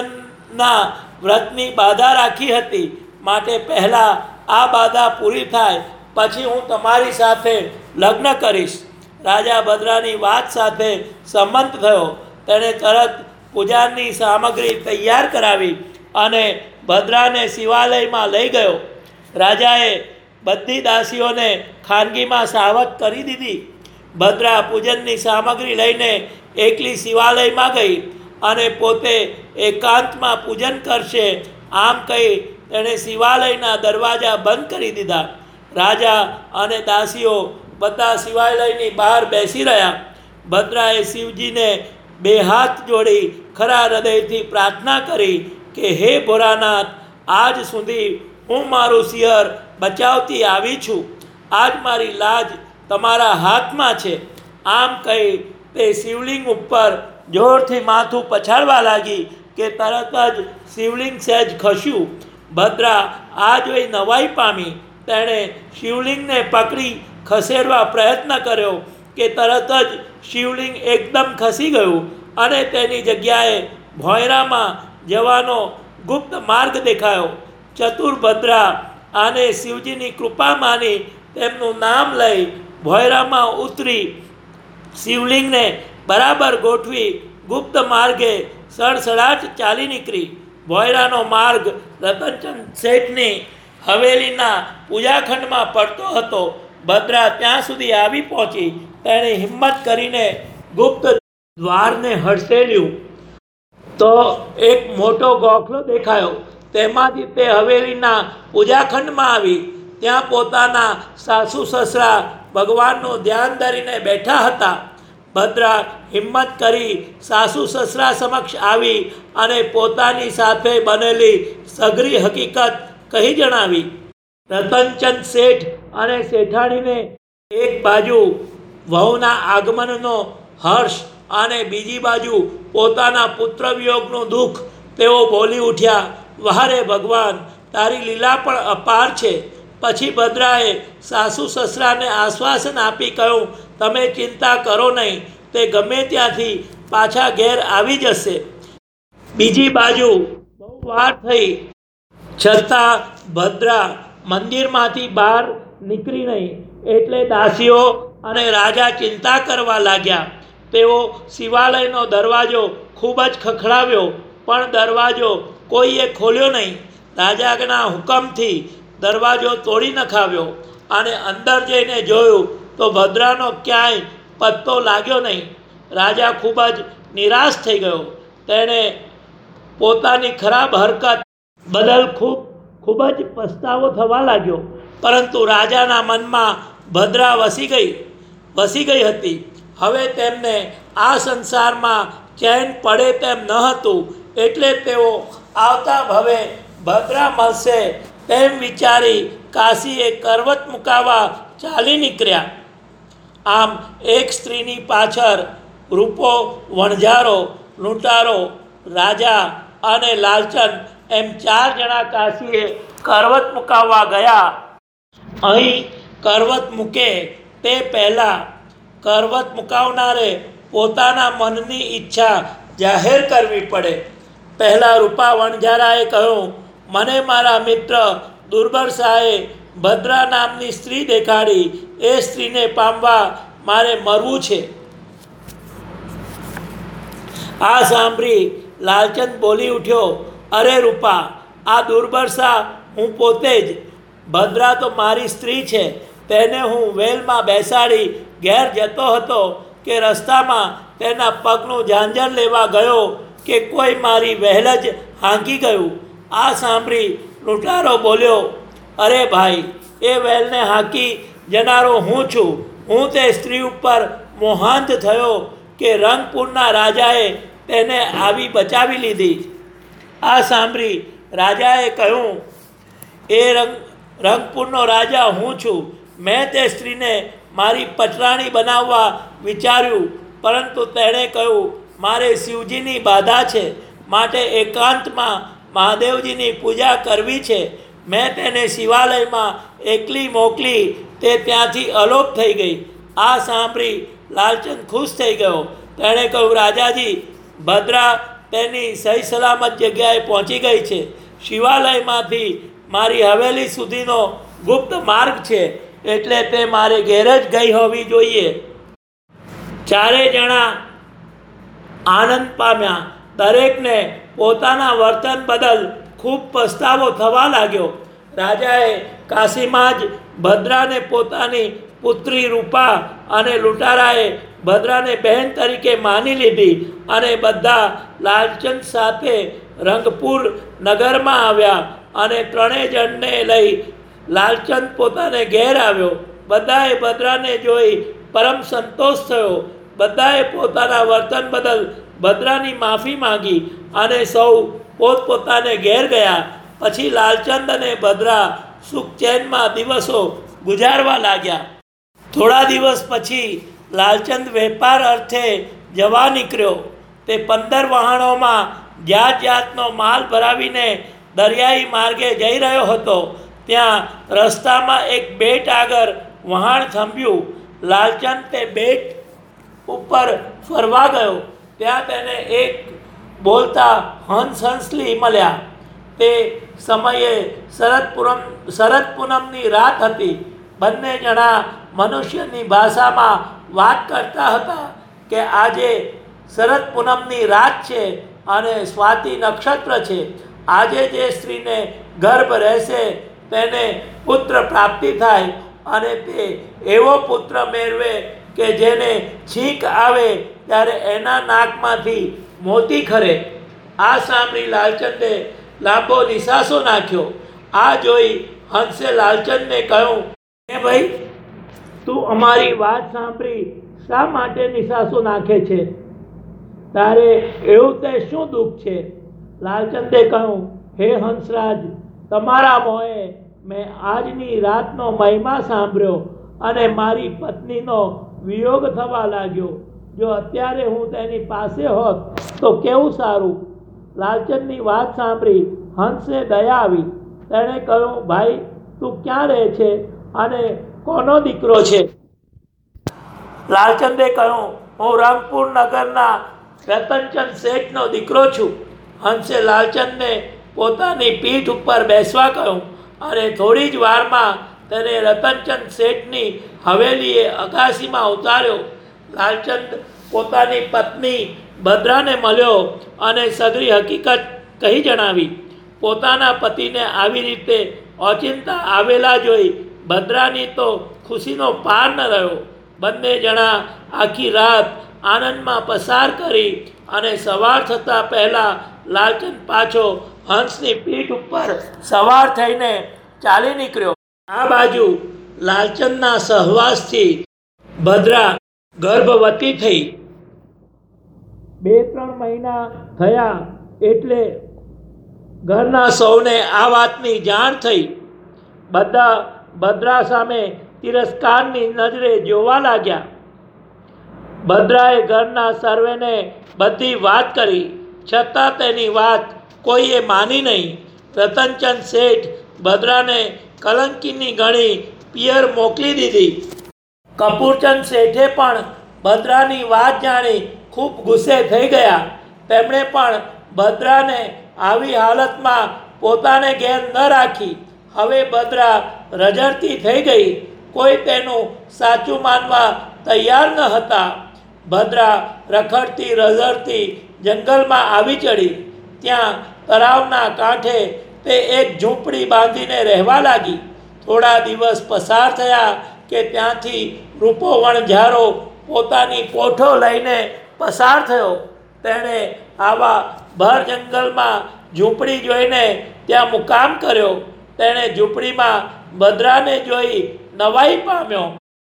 પૂજનના વ્રતની બાધા રાખી હતી. માટે પહેલાં આ બાધા પૂરી થાય પછી હું તમારી સાથે લગ્ન કરીશ. રાજા ભદ્રાની વાત સાથે સંમત થયો. તેણે તરત પૂજાની સામગ્રી તૈયાર કરાવી અને ભદ્રાને શિવાલયમાં લઈ ગયો. રાજાએ બધી દાસીઓને ખાનગીમાં સાવધ કરી દીધી. ભદ્રા પૂજનની સામગ્રી લઈને એકલી શિવાલયમાં ગઈ અને પોતે એકાંતમાં પૂજન કરશે આમ કહી તેણે શિવાલયના દરવાજા બંધ કરી દીધા. રાજા અને દાસીઓ બધા શિવાલયની બહાર બેસી રહ્યા. ભદ્રાએ શિવજીને બે હાથ જોડી ખરા હૃદયથી પ્રાર્થના કરી કે હે ભોળાનાથ, આજ સુધી હું મારું શિયર બચાવતી આવી છું. આજ મારી લાજ તમારા હાથમાં છે. આમ કહી તે શિવલિંગ ઉપર જોરથી માથું પછાડવા લાગી કે તરત જ શિવલિંગ સહેજ ખસ્યું. ભદ્રા આ જોઈ નવાઈ પામી. તેણે શિવલિંગને પકડી ખસેડવા પ્રયત્ન કર્યો કે તરત જ શિવલિંગ એકદમ ખસી ગયું અને તેની જગ્યાએ ભોંયરામાં જવાનો ગુપ્ત માર્ગ દેખાયો. ચતુર ભદ્રા આને શિવજીની કૃપા માની તેમનું નામ લઈ ભોંયરામાં ઉતરી શિવલિંગને બરાબર ગોઠવી ગુપ્ત માર્ગે સડસડાટ ચાલી નીકળી. ભોંયરાનો માર્ગ રતનચંદ શેઠની હવેલીના પૂજાખંડમાં પડતો હતો. ભદ્રા ત્યાં સુધી આવી પહોંચી. તેણે હિંમત કરીને ગુપ્ત દ્વારને હડસેલ્યું તો એક મોટો ગોખલો દેખાયો. તેમાંથી તે હવેલીના પૂજાખંડમાં આવી. ત્યાં પોતાના સાસુ સસરા ભગવાનનું ધ્યાન ધરીને બેઠા હતા. ભદ્રા હિંમત કરી સાસુ સસરા સમક્ષ આવી અને પોતાની સાથે બનેલી સઘળી હકીકત કહી જણાવી. રતનચંદ શેઠ અને શેઠાણીને એક બાજુ વહુના આગમનનો હર્ષ અને બીજી બાજુ પોતાના પુત્ર વિયોગનું દુઃખ. તેઓ બોલી ઉઠ્યા, વહારે ભગવાન, તારી લીલા પણ અપાર છે. પછી ભદ્રાએ સાસુ સસરાને આશ્વાસન આપી કહ્યું, તમે ચિંતા કરો નહીં. તે ગમે ત્યાંથી પાછા ઘેર આવી જશે. બીજી બાજુ બહુ વાર થઈ છતાં ભદ્રા મંદિરમાંથી બહાર નીકળી નહીં, એટલે દાસીઓ અને રાજા ચિંતા કરવા લાગ્યા. તેઓ શિવાલયનો દરવાજો ખૂબ જ ખખડાવ્યો, પણ દરવાજો કોઈએ ખોલ્યો નહીં. રાજાના હુકમથી દરવાજો તોડી નખાવ્યો અને અંદર જઈને જોયું તો ભદ્રાનો ક્યાંય પત્તો લાગ્યો નહીં. રાજા ખૂબ જ નિરાશ થઈ ગયો. તેણે પોતાની ખરાબ હરકત બદલ ખૂબ ખૂબ જ પસ્તાવો થવા લાગ્યો. પરંતુ રાજાના મનમાં ભદ્રા વસી ગઈ વસી ગઈ હતી. હવે તેમને આ સંસારમાં ચેન પડે તેમ ન હતું, એટલે તેઓ આવતા ભવે ભદ્રા મળશે તેમ વિચારી કાશીએ કરવત મુકાવા ચાલી નીકળ્યા. આમ એક સ્ત્રીની પાછળ રૂપો, વણઝારો, લૂંટારો, રાજા અને લાલચંદ એમ ચાર જણા કાશીએ કરવત મુકાવવા ગયા. અહીં કરવત મૂકે તે પહેલાં કરવત મુકાવનારે પોતાના મનની ઈચ્છા જાહેર કરવી પડે. પહેલાં રૂપા વણઝારાએ કહ્યું, મને મારા મિત્ર દુર્બળશાહે ભદ્રા નામની સ્ત્રી દેખાડી. એ સ્ત્રીને પામવા મારે મરવું છે. આ સાંભળી લાલચંદ બોલી ઉઠ્યો, અરે રૂપા, આ દુર્બળશા હું પોતે જ. ભદ્રા તો મારી સ્ત્રી છે. તેને હું વેલમાં બેસાડી ઘેર જતો હતો કે રસ્તામાં તેના પગનું ઝાંઝર લેવા ગયો કે કોઈ મારી વહેલ જ હાંકી ગયું. આ સાંભળી લૂંટારો બોલ્યો, અરે ભાઈ, એ વહેલને હાંકી જનારો હું છું. હું તે સ્ત્રી ઉપર મોહાંત થયો કે રંગપુરના રાજાએ તેને આવી બચાવી લીધી. આ સાંભળી રાજાએ કહ્યું, એ રંગ રંગપુરનો રાજા હું છું. મેં તે સ્ત્રીને મારી પટરાણી બનાવવા વિચાર્યું, પરંતુ તેણે કહ્યું, મારે શિવજીની બાધા છે, માટે એકાંતમાં મહાદેવજીની પૂજા કરવી છે. મેં તેને શિવાલયમાં એકલી મોકલી, તે ત્યાંથી અલોપ થઈ ગઈ. આ સાંભળી લાલચંદ ખુશ થઈ ગયો. તેણે કહ્યું, રાજાજી, ભદ્રા તેની સહી સલામત જગ્યાએ પહોંચી ગઈ છે. શિવાલયમાંથી મારી હવેલી સુધીનો ગુપ્ત માર્ગ છે, એટલે તે મારે ઘેર જ ગઈ હોવી જોઈએ. ચારેય જણા આનંદ પામ્યા. દરેકને પોતાના વર્તન બદલ ખૂબ પસ્તાવો થવા લાગ્યો. રાજાએ કાશીમાં જ ભદ્રાને પોતાની પુત્રી રૂપા અને લૂંટારાએ ભદ્રાને બહેન તરીકે માની લીધી અને બધા લાલચંદ સાથે રંગપુર નગરમાં આવ્યા અને ત્રણેય જણને લઈ લાલચંદ પોતાને ઘેર આવ્યો. બધાએ ભદ્રાને જોઈ પરમ સંતોષ થયો. બધાએ પોતાના વર્તન બદલ ભદ્રાની માફી માંગી અને સૌ પોતપોતાને ઘેર ગયા. પછી લાલચંદ અને ભદ્રા સુખ ચેનમાં દિવસો ગુજારવા લાગ્યા. થોડા દિવસ પછી લાલચંદ વેપાર અર્થે જવા નીકળ્યો. તે પંદર વહાણોમાં જાત જાતનો માલ ભરાવીને દરિયાઈ માર્ગે જઈ રહ્યો હતો. ત્યાં રસ્તામાં એક બેટ આગળ વહાણ થંભ્યું. લાલચંદ તે બેટ ઉપર ફરવા ગયો. ત્યાં તેને એક બોલતા હંસ હંસલી મળ્યા. તે સમયે શરદ પૂનમ શરદ પૂનમની રાત હતી. બંને જણા મનુષ્યની ભાષામાં વાત કરતા હતા કે આજે શરદ પૂનમની રાત છે અને સ્વાતિ નક્ષત્ર છે. આજે જે સ્ત્રીને ગર્ભ રહેશે તેને પુત્ર પ્રાપ્તિ થાય અને તે એવો પુત્ર મેળવે કે જેને છીંક આવે ત્યારે એના નાકમાંથી મોતી ખરે. આ સાંભળી લાલચંદે લાંબો નિશાસો નાખ્યો. આ જોઈ હંસે લાલચંદને કહ્યું, હે ભાઈ, તું અમારી વાત સાંભળી શા માટે નિશાસો નાખે છે? તારે એવું તે શું દુઃખ છે? લાલચંદે કહ્યું, હે હંસરાજ, તમારા મોએ મેં આજની રાતનો મહિમા સાંભળ્યો અને મારી પત્નીનો વિયોગ થવા લાગ્યો. જો અત્યારે હું તેની પાસે હોત તો કેવું સારું. લાલચંદની વાત સાંભળી હંસને દયા આવી. તેણે કહ્યું, ભાઈ, તું ક્યાં રહે છે અને કોનો દીકરો છે? લાલચંદે કહ્યું, હું રંગપુર નગરના રતનચંદ શેઠનો દીકરો છું. હંસે લાલચંદને પોતાની પીઠ ઉપર બેસવા કહ્યું અને થોડી જ વારમાં તેને રતનચંદ શેઠની હવેલીએ અગાસીમાં ઉતાર્યો. લાલચંદ પોતાની પત્ની ભદ્રાને મળ્યો અને સઘળી હકીકત કહી જણાવી. પોતાના પતિને આવી રીતે ઓચિંતા આવેલા જોઈ ભદ્રાની તો ખુશીનો પાર ન રહ્યો. બંને જણા આખી રાત આનંદમાં પસાર કરી અને સવાર થતાં પહેલાં લાલચંદ પાછો હંસની પીઠ ઉપર સવાર થઈને ચાલી નીકળ્યો. આ બાજુ લાલચંદના સહવાસથી ભદ્રા ગર્ભવતી થઈ. બે ત્રણ મહિના થયા એટલે ઘરના સૌને આ વાતની જાણ થઈ. બધા ભદ્રા સામે તિરસ્કારની નજરે જોવા લાગ્યા. ભદ્રાએ ઘરના સર્વેને બધી વાત કરી, છતાં તેની વાત કોઈએ માની નહીં. રતનચંદ શેઠ ભદ્રાને કલંકીની ગણી પિયર મોકલી દીધી. કપૂરચંદ શેઠે પણ ભદ્રાની વાત જાણી ખૂબ ગુસ્સે થઈ ગયા. તેમણે પણ ભદ્રાને આવી હાલતમાં પોતાને ઘેર ન રાખી. હવે ભદ્રા રઝળતી થઈ ગઈ. કોઈ તેનું સાચું માનવા તૈયાર ન હતા. ભદ્રા રખડતી રઝળતી જંગલમાં આવી ચડી. ત્યાં તળાવના કાંઠે તે એક ઝૂંપડી બાંધીને રહેવા લાગી. થોડા દિવસ પસાર થયા કે ત્યાંથી રૂપો વણઝારો પોતાની પોઠો લઈને પસાર થયો. તેણે આવા ભર જંગલમાં ઝૂંપડી જોઈને ત્યાં મુકામ કર્યો. તેણે ઝૂંપડીમાં ભદ્રાને જોઈ નવાઈ પામ્યો.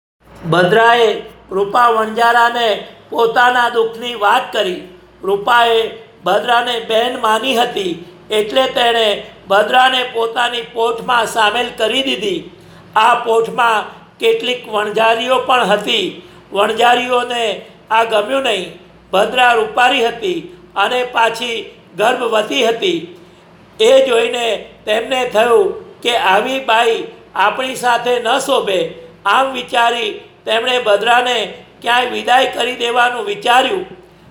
ભદ્રાએ રૂપા વણઝારાને પોતાના દુઃખની વાત કરી. રૂપાએ ભદ્રાને બહેન માની હતી એટલે તેણે ભદ્રાને પોતાની પોઠમાં સામેલ કરી દીધી. આ પોઠમાં કેટલીક વણઝારીઓ પણ હતી. વણઝારીઓને આ ગમ્યું નહીં. ભદ્રા રૂપારી હતી અને પાછી ગર્ભવતી હતી. એ જોઈને તેમને થયું કે આવી બાઈ આપણી સાથે ન શોભે. આમ વિચારી તેમણે ભદ્રાને ક્યાંય વિદાય કરી દેવાનું વિચાર્યું.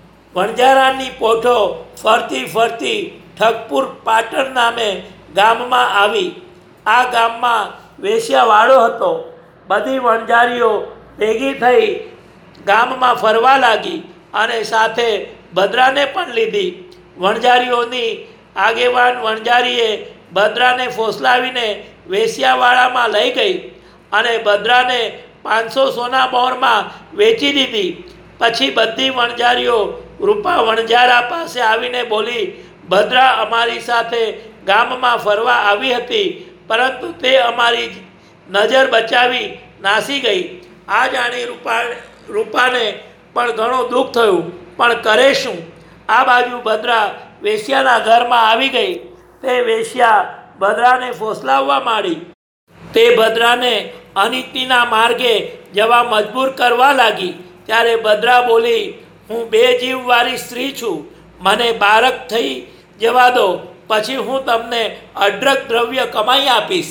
વણઝારાની પોઠો ફરતી ફરતી ઠગપુર પાટણ નામે ગામમાં આવી. આ ગામમાં વેશ્યાવાળો હતો. બધી વણઝારીઓ ભેગી થઈ ગામમાં ફરવા લાગી અને સાથે ભદ્રાને પણ લીધી. વણઝારીઓની આગેવાન વણઝારીએ ભદ્રાને ફોસલાવીને વેશ્યાવાળામાં લઈ ગઈ અને ભદ્રાને પાંચસો સોના મોહરમાં વેચી દીધી. પછી બધી વણઝારીઓ રૂપા વણઝારા પાસે આવીને બોલી, ભદ્રા અમારી સાથે ગામમાં ફરવા આવી હતી, પરંતુ તે અમારી નજર બચાવી નાસી ગઈ. આ જાણી રૂપા રૂપાને પણ ઘણું દુઃખ થયું, પણ કરે શું? આ બાજુ ભદ્રા વેશ્યાના ઘરમાં આવી ગઈ. તે વેશ્યા ભદ્રાને ફોસલાવવા માંડી. તે ભદ્રાને અનિતિના માર્ગે જવા મજબૂર કરવા લાગી. ત્યારે ભદ્રા બોલી, હું બે જીવવાળી સ્ત્રી છું, મને બાળક થઈ જવા દો, પછી હું તમને અઢળક દ્રવ્ય કમાઈ આપીશ.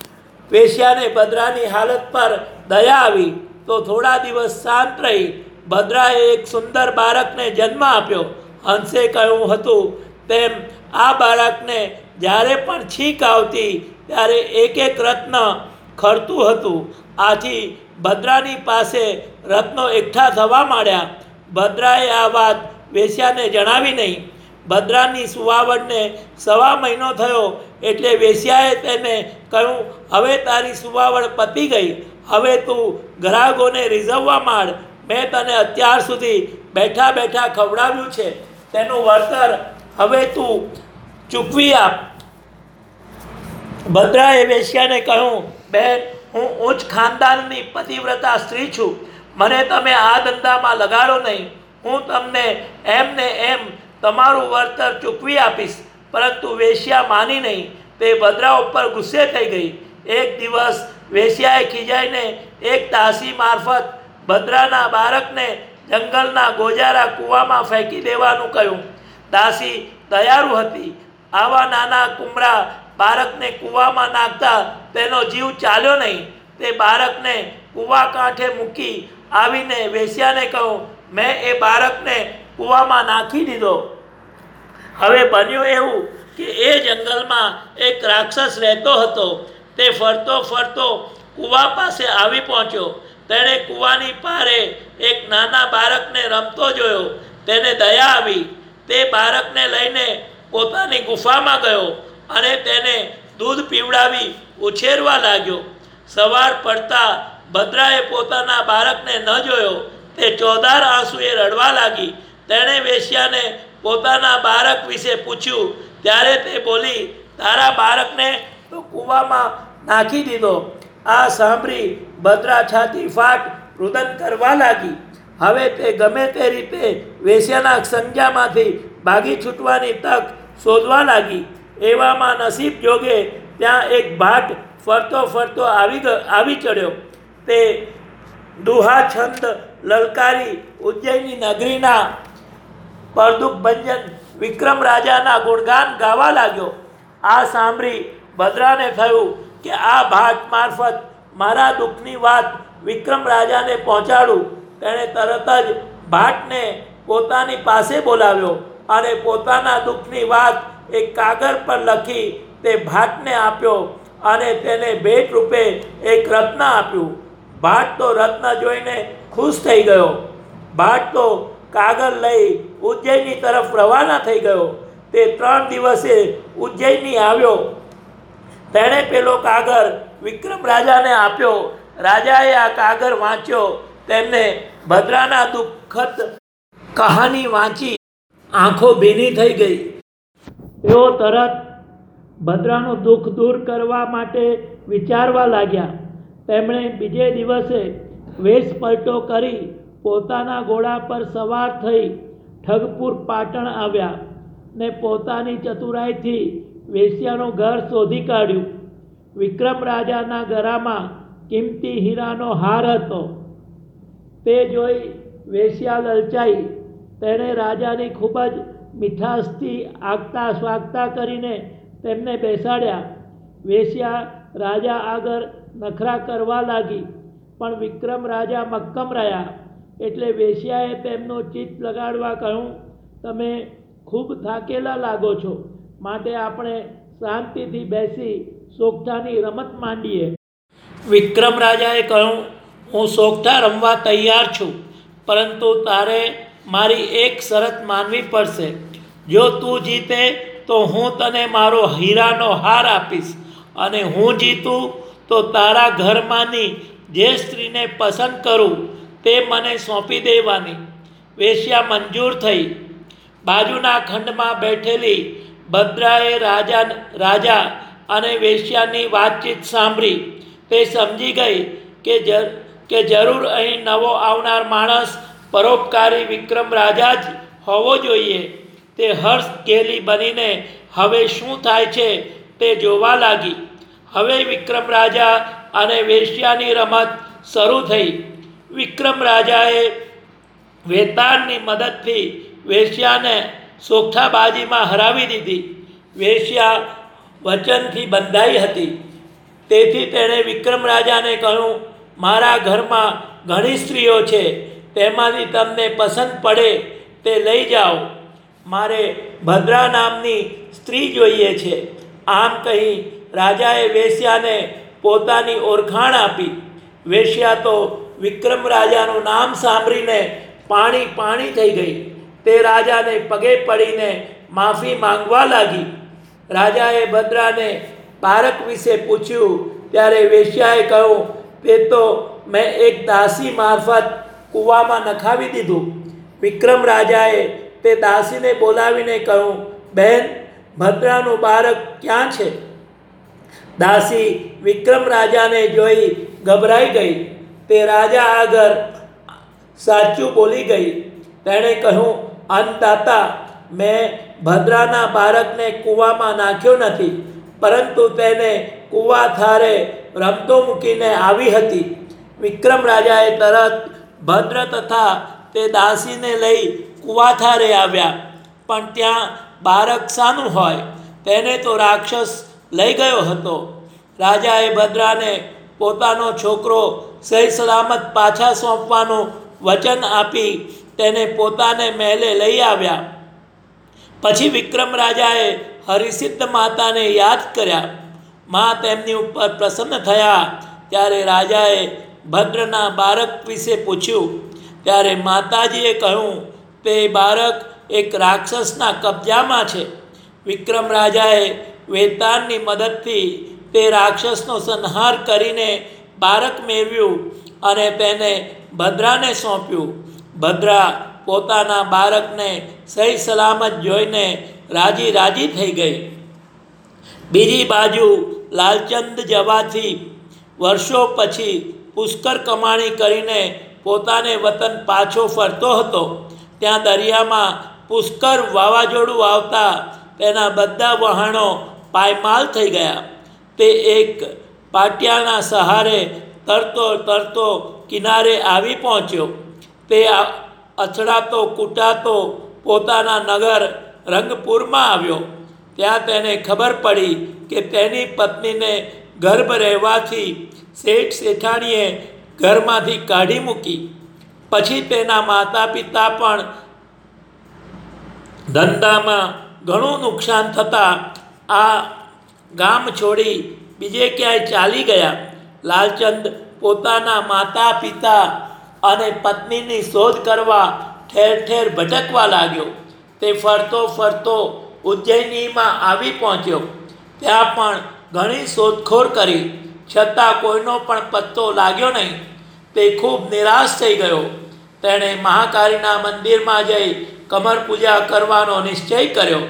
વેશ્યાને ભદ્રાની હાલત પર દયા આવી તો થોડા દિવસ શાંત રહી. ભદ્રાએ એક સુંદર બાળકને જન્મ આપ્યો. હંસે કહ્યું હતું તેમ આ બાળકને જ્યારે પણ છીંક આવતી ત્યારે એક એક રત્ન ખરતું હતું. આથી ભદ્રાની પાસે રત્નો એકઠા થવા માંડ્યા. ભદ્રાએ આ વાત વેશ્યાને જણાવી નહીં. ભદ્રાની સુવાવડને સવા મહિનો થયો એટલે વેશ્યાએ તેને કહ્યું, હવે તારી સુવાવડ પતી ગઈ, હવે તું ગ્રાહકોને રીઝવવા માંડ. મેં તને અત્યાર સુધી બેઠા બેઠા ખવડાવ્યું છે, તેનું વળતર હવે તું ચૂકવી આપ. ભદ્રાએ વેશ્યાને કહ્યું, બહેન, હું ઉચ્ચ ખાનદાનની પતિવ્રતા સ્ત્રી છું, મને તમે આ ધંધામાં લગાડો નહીં. હું તમને એમ ને એમ તમારું વળતર ચૂકવી આપીશ. પરંતુ વેશ્યા માની નહીં. તે ભદ્રા ઉપર ગુસ્સે થઈ ગઈ. એક દિવસ વેશ્યાએ ખીજાઈને એક દાસી મારફત ભદ્રાના બાળકને જંગલના ગોજારા કૂવામાં ફેંકી દેવાનું કહ્યું. દાસી દયાળુ હતી. આવા નાના કુમળા બાળકને કૂવામાં નાખતા તેનો જીવ ચાલ્યો નહીં. તે બાળકને કૂવા કાંઠે મૂકી આવીને વેશ્યાને કહ્યું, મેં એ બાળકને કૂવામાં નાખી દીધો. હવે બન્યું એવું કે એ જંગલમાં એક રાક્ષસ રહેતો હતો. તે ફરતો ફરતો કૂવા પાસે આવી પહોંચ્યો. તેણે કૂવાની પારે એક નાના બાળકને રમતો જોયો. તેને દયા આવી. તે બાળકને લઈને પોતાની ગુફામાં ગયો અને તેને દૂધ પીવડાવી ઉછેરવા લાગ્યો. સવાર પડતા ભદ્રાએ પોતાના બાળકને ન જોયો. તે ચોધાર આંસુએ રડવા લાગી. તેણે વેશ્યાને પોતાના બાળક વિશે પૂછ્યું ત્યારે તે બોલી, તારા બાળકને તો કૂવામાં નાખી દીધો. આ સાંભળી ભદ્રા છાતી ફાટ રુદન કરવા લાગી. હવે તે ગમે તે રીતે વેશ્યાના સંજામાંથી ભાગી છૂટવાની તક શોધવા લાગી. એવામાં નસીબ જોગે ત્યાં એક ભાટ ફરતો ફરતો આવી આવી ચડ્યો. તે દુહા છંદ લલકારી ઉજ્જૈની નગરીના પરદુક ભંજન વિક્રમ રાજાના ગુણગાન ગાવા લાગ્યો. આ સાંભળી ભદ્રાને થયું કે આ ભાટ મારફત મારા દુઃખની વાત વિક્રમ રાજાને પહોંચાડું. તેણે તરત જ ભાટને પોતાની પાસે બોલાવ્યો અને પોતાના દુઃખની વાત એક કાગળ પર લખી તે ભાટને આપ્યો અને તેને ભેટ રૂપે એક રત્ન આપ્યું. ભાટ તો રત્ન જોઈને ખુશ થઈ ગયો. ભાટ તો કાગળ લઈ ઉજ્જૈની તરફ રવાના થઈ ગયો. તે ત્રણ દિવસે ઉજ્જૈની આવ્યો. તેણે પેલો કાગળ વિક્રમ રાજાને આપ્યો. રાજાએ આ કાગળ વાંચ્યો. તેમને ભદ્રાના દુઃખદ કહાની વાંચી આંખો ભીની થઈ ગઈ. તેઓ તરત ભદ્રાનું દુઃખ દૂર કરવા માટે વિચારવા લાગ્યા. તેમણે બીજે દિવસે વેશ પલટો કરી પોતાના ઘોડા પર સવાર થઈ ઠગપુર પાટણ આવ્યા ને પોતાની ચતુરાઈથી વેશ્યાનું ઘર શોધી કાઢ્યું. વિક્રમ રાજાના ગળામાં કિંમતી હીરાનો હાર હતો. તે જોઈ વેશ્યા લલચાઈ. તેણે રાજાની ખૂબ જ મીઠાશથી આગતા સ્વાગતા કરીને તેમને બેસાડ્યા. વેશ્યા રાજા આગળ નખરા કરવા લાગી, પણ વિક્રમ રાજા મક્કમ રહ્યા. એટલે વેશ્યાએ તેમનું ચિત્ત લગાડવા કહ્યું, તમે ખૂબ થાકેલા લાગો છો, માટે આપણે શાંતિથી બેસી સોગઠાની રમત માંડીએ. વિક્રમ રાજાએ કહ્યું, હું સોગઠા રમવા તૈયાર છું, પરંતુ તારે મારી એક શરત માનવી પડશે. જો તું જીતે તો હું તને મારો હીરાનો હાર આપીશ, અને હું જીતું તો તારા ઘરમાંની જે સ્ત્રીને પસંદ કરું તે મને સોંપી દેવાની. વેશ્યા મંજૂર થઈ. બાજુના ખંડમાં બેઠેલી ભદ્રાએ રાજા રાજા અને વેશ્યાની વાતચીત સાંભળી. તે સમજી ગઈ કે જ કે જરૂર અહીં નવો આવનાર માણસ પરોપકારી વિક્રમ રાજા જ હોવો જોઈએ. તે હર્ષ ઘેલી બનીને હવે શું થાય છે તે જોવા લાગી. હવે વિક્રમ રાજા અને વેશ્યાની રમત શરૂ થઈ. વિક્રમ રાજાએ વેતાળની મદદથી વેશ્યાને સોગઠાબાજીમાં હરાવી દીધી. વેશ્યા વચનથી બંધાઈ હતી, તેથી તેણે વિક્રમ રાજાને કહ્યું, મારા ઘરમાં ઘણી સ્ત્રીઓ છે, તેમાંથી તમને પસંદ પડે તે લઈ જાઓ. મારે ભદ્રા નામની સ્ત્રી જોઈએ છે. આમ કહી રાજાએ વેશ્યાને પોતાની ઓળખાણ આપી. વેશ્યા તો વિક્રમ રાજાનું નામ સાંભળીને પાણી પાણી થઈ ગઈ. તે રાજાને પગે પડીને માફી માંગવા લાગી. રાજાએ ભદ્રાને બાળક વિશે પૂછ્યું ત્યારે વેશ્યાએ કહ્યું, તે તો મેં એક દાસી મારફત કૂવામાં નખાવી દીધું. વિક્રમ રાજાએ તે દાસીને બોલાવીને કહ્યું, બહેન, ભદ્રાનું બાળક ક્યાં છે? દાસી વિક્રમ રાજાને જોઈ ગભરાઈ ગઈ. તે રાજા આગળ સાચું બોલી ગઈ. તેણે કહ્યું, અન્નદાતા, મેં ભદ્રાના બાળકને કૂવામાં નાખ્યો નથી, પરંતુ તેને કૂવા થારે રમતો મૂકીને આવી હતી. વિક્રમ રાજાએ તરત ભદ્ર તથા તે દાસીને લઈ કૂવા થારે આવ્યા. પણ ત્યાં બાળક શાનું હોય? તેને તો રાક્ષસ લઈ ગયો હતો. રાજાએ ભદ્રાને પોતાનો છોકરો સહી સલામત પાછા સોંપવાનું વચન આપી તેને પોતાને મહેલે લઈ આવ્યા. પછી વિક્રમ રાજાએ હરિસિદ્ધ માતાને યાદ કર્યા. મા તેમની ઉપર પ્રસન્ન થયા. ત્યારે રાજાએ ભદ્રના બાળક વિશે પૂછ્યું. ત્યારે માતાજીએ કહ્યું, તે બાળક એક રાક્ષસના કબજામાં છે. વિક્રમ રાજાએ વેતાળની મદદથી તે રાક્ષસનો સંહાર કરીને બાળક મેળવ્યું અને તેને ભદ્રાને સોંપ્યું. ભદ્રા પોતાના બાળકને સહી સલામત જોઈને રાજી રાજી થઈ ગઈ. બીજી બાજુ લાલચંદ જવાથી વર્ષો પછી પુષ્કર કમાણી કરીને પોતાને વતન પાછો ફરતો હતો. ત્યાં દરિયામાં પુષ્કર વાવાઝોડું આવતા તેના બધા વહાણો પાયમાલ થઈ ગયા. તે એક પાટિયાના સહારે તરતો તરતો કિનારે આવી પહોંચ્યો. તે અથડાતો કૂટાતો પોતાના નગર રંગપુરમાં આવ્યો. ત્યાં તેને ખબર પડી કે તેની પત્નીને ગર્ભ રહેવાથી શેઠ શેઠાણીએ ઘરમાંથી કાઢી મૂકી. પછી તેના માતા પિતા પણ ધંધામાં ઘણું નુકસાન થતાં આ ગામ છોડી બીજે ક્યાંય ચાલી ગયા. લાલચંદ પોતાના માતા પિતા અને પત્નીની શોધ કરવા ઠેર ઠેર ભટકવા લાગ્યો. તે ફરતો ફરતો ઉજ્જૈનીમાં આવી પહોંચ્યો. ત્યાં પણ ઘણી શોધખોળ કરી, છતાં કોઈનો પણ પત્તો લાગ્યો નહીં. તે ખૂબ નિરાશ થઈ ગયો. તેણે મહાકાળીના મંદિરમાં જઈ કમર પૂજા કરવાનો નિશ્ચય કર્યો.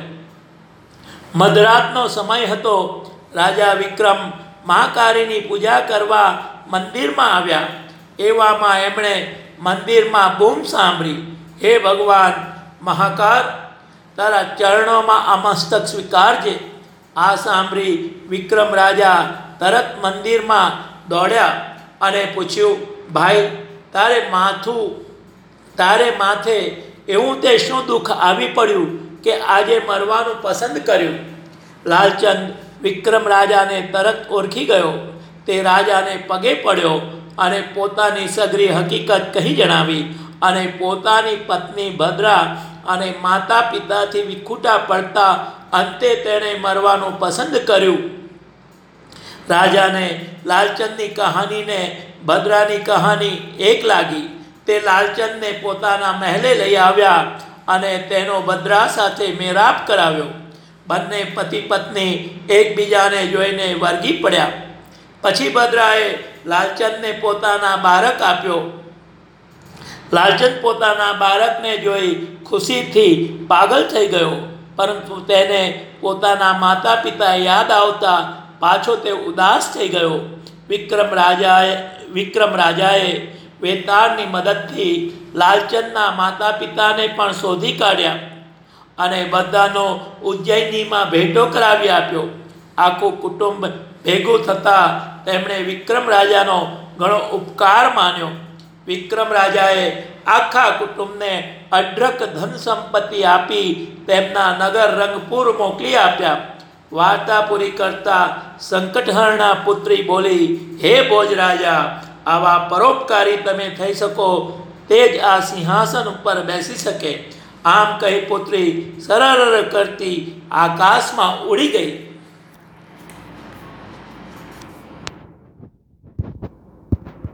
મધરાતનો સમય હતો. રાજા વિક્રમ મહાકાળીની પૂજા કરવા મંદિરમાં આવ્યા. એવામાં એમણે મંદિરમાં બૂમ સાંભળી, હે ભગવાન મહાકાળ, તારા ચરણોમાં આ મસ્તક સ્વીકારજે. આ સાંભળી વિક્રમ રાજા તરત મંદિરમાં દોડ્યા અને પૂછ્યું, ભાઈ, તારે માથું તારે માથે એવું તે શું દુઃખ આવી પડ્યું કે આજે મરવાનું પસંદ કર્યું? લાલચંદ વિક્રમ રાજાને તરત ઓળખી ગયો. તે રાજાને પગે પડ્યો અને પોતાની સઘળી હકીકત કહી જણાવી અને પોતાની પત્ની ભદ્રા અને માતા પિતાથી વિખૂટા પડતા અંતે તેણે મરવાનું પસંદ કર્યું. રાજાને લાલચંદની કહાનીને ભદ્રાની કહાની એક લાગી. તે લાલચંદને પોતાના મહેલે લઈ આવ્યા અને તેનો ભદ્રા સાથે મેળાપ કરાવ્યો. બંને પતિ પત્ની એકબીજાને જોઈને વળગી પડ્યા. પછી ભદ્રાએ લાલચંદને પોતાના બાળક આપ્યો. લાલચંદ પોતાના બાળકને જોઈ ખુશીથી પાગલ થઈ ગયો, પરંતુ તેને પોતાના માતા પિતા યાદ આવતા પાછો તે ઉદાસ થઈ ગયો. વિક્રમ રાજાએ વિક્રમ રાજાએ વેતાળની મદદથી લાલચંદના માતા પિતાને પણ શોધી કાઢ્યા અને બધાનો ઉજ્જૈનીમાં ભેટો કરાવી આપ્યો. આખું કુટુંબ ભેગું થતાં તેમણે વિક્રમ રાજાનો ઘણો ઉપકાર માન્યો. વિક્રમ રાજાએ આખા કુટુંબને અઢળક ધન સંપત્તિ આપી તેમના નગર રંગપુર મોકલી આપ્યા. વાર્તા પૂરી કરતા સંકટહરણા પુત્રી બોલી, હે ભોજ રાજા, આવા પરોપકારી તમે થઈ શકો તે જ આ સિંહાસન ઉપર બેસી શકે. આમ કહી પુત્રી સરળ કરતી આકાશમાં ઉડી ગઈ.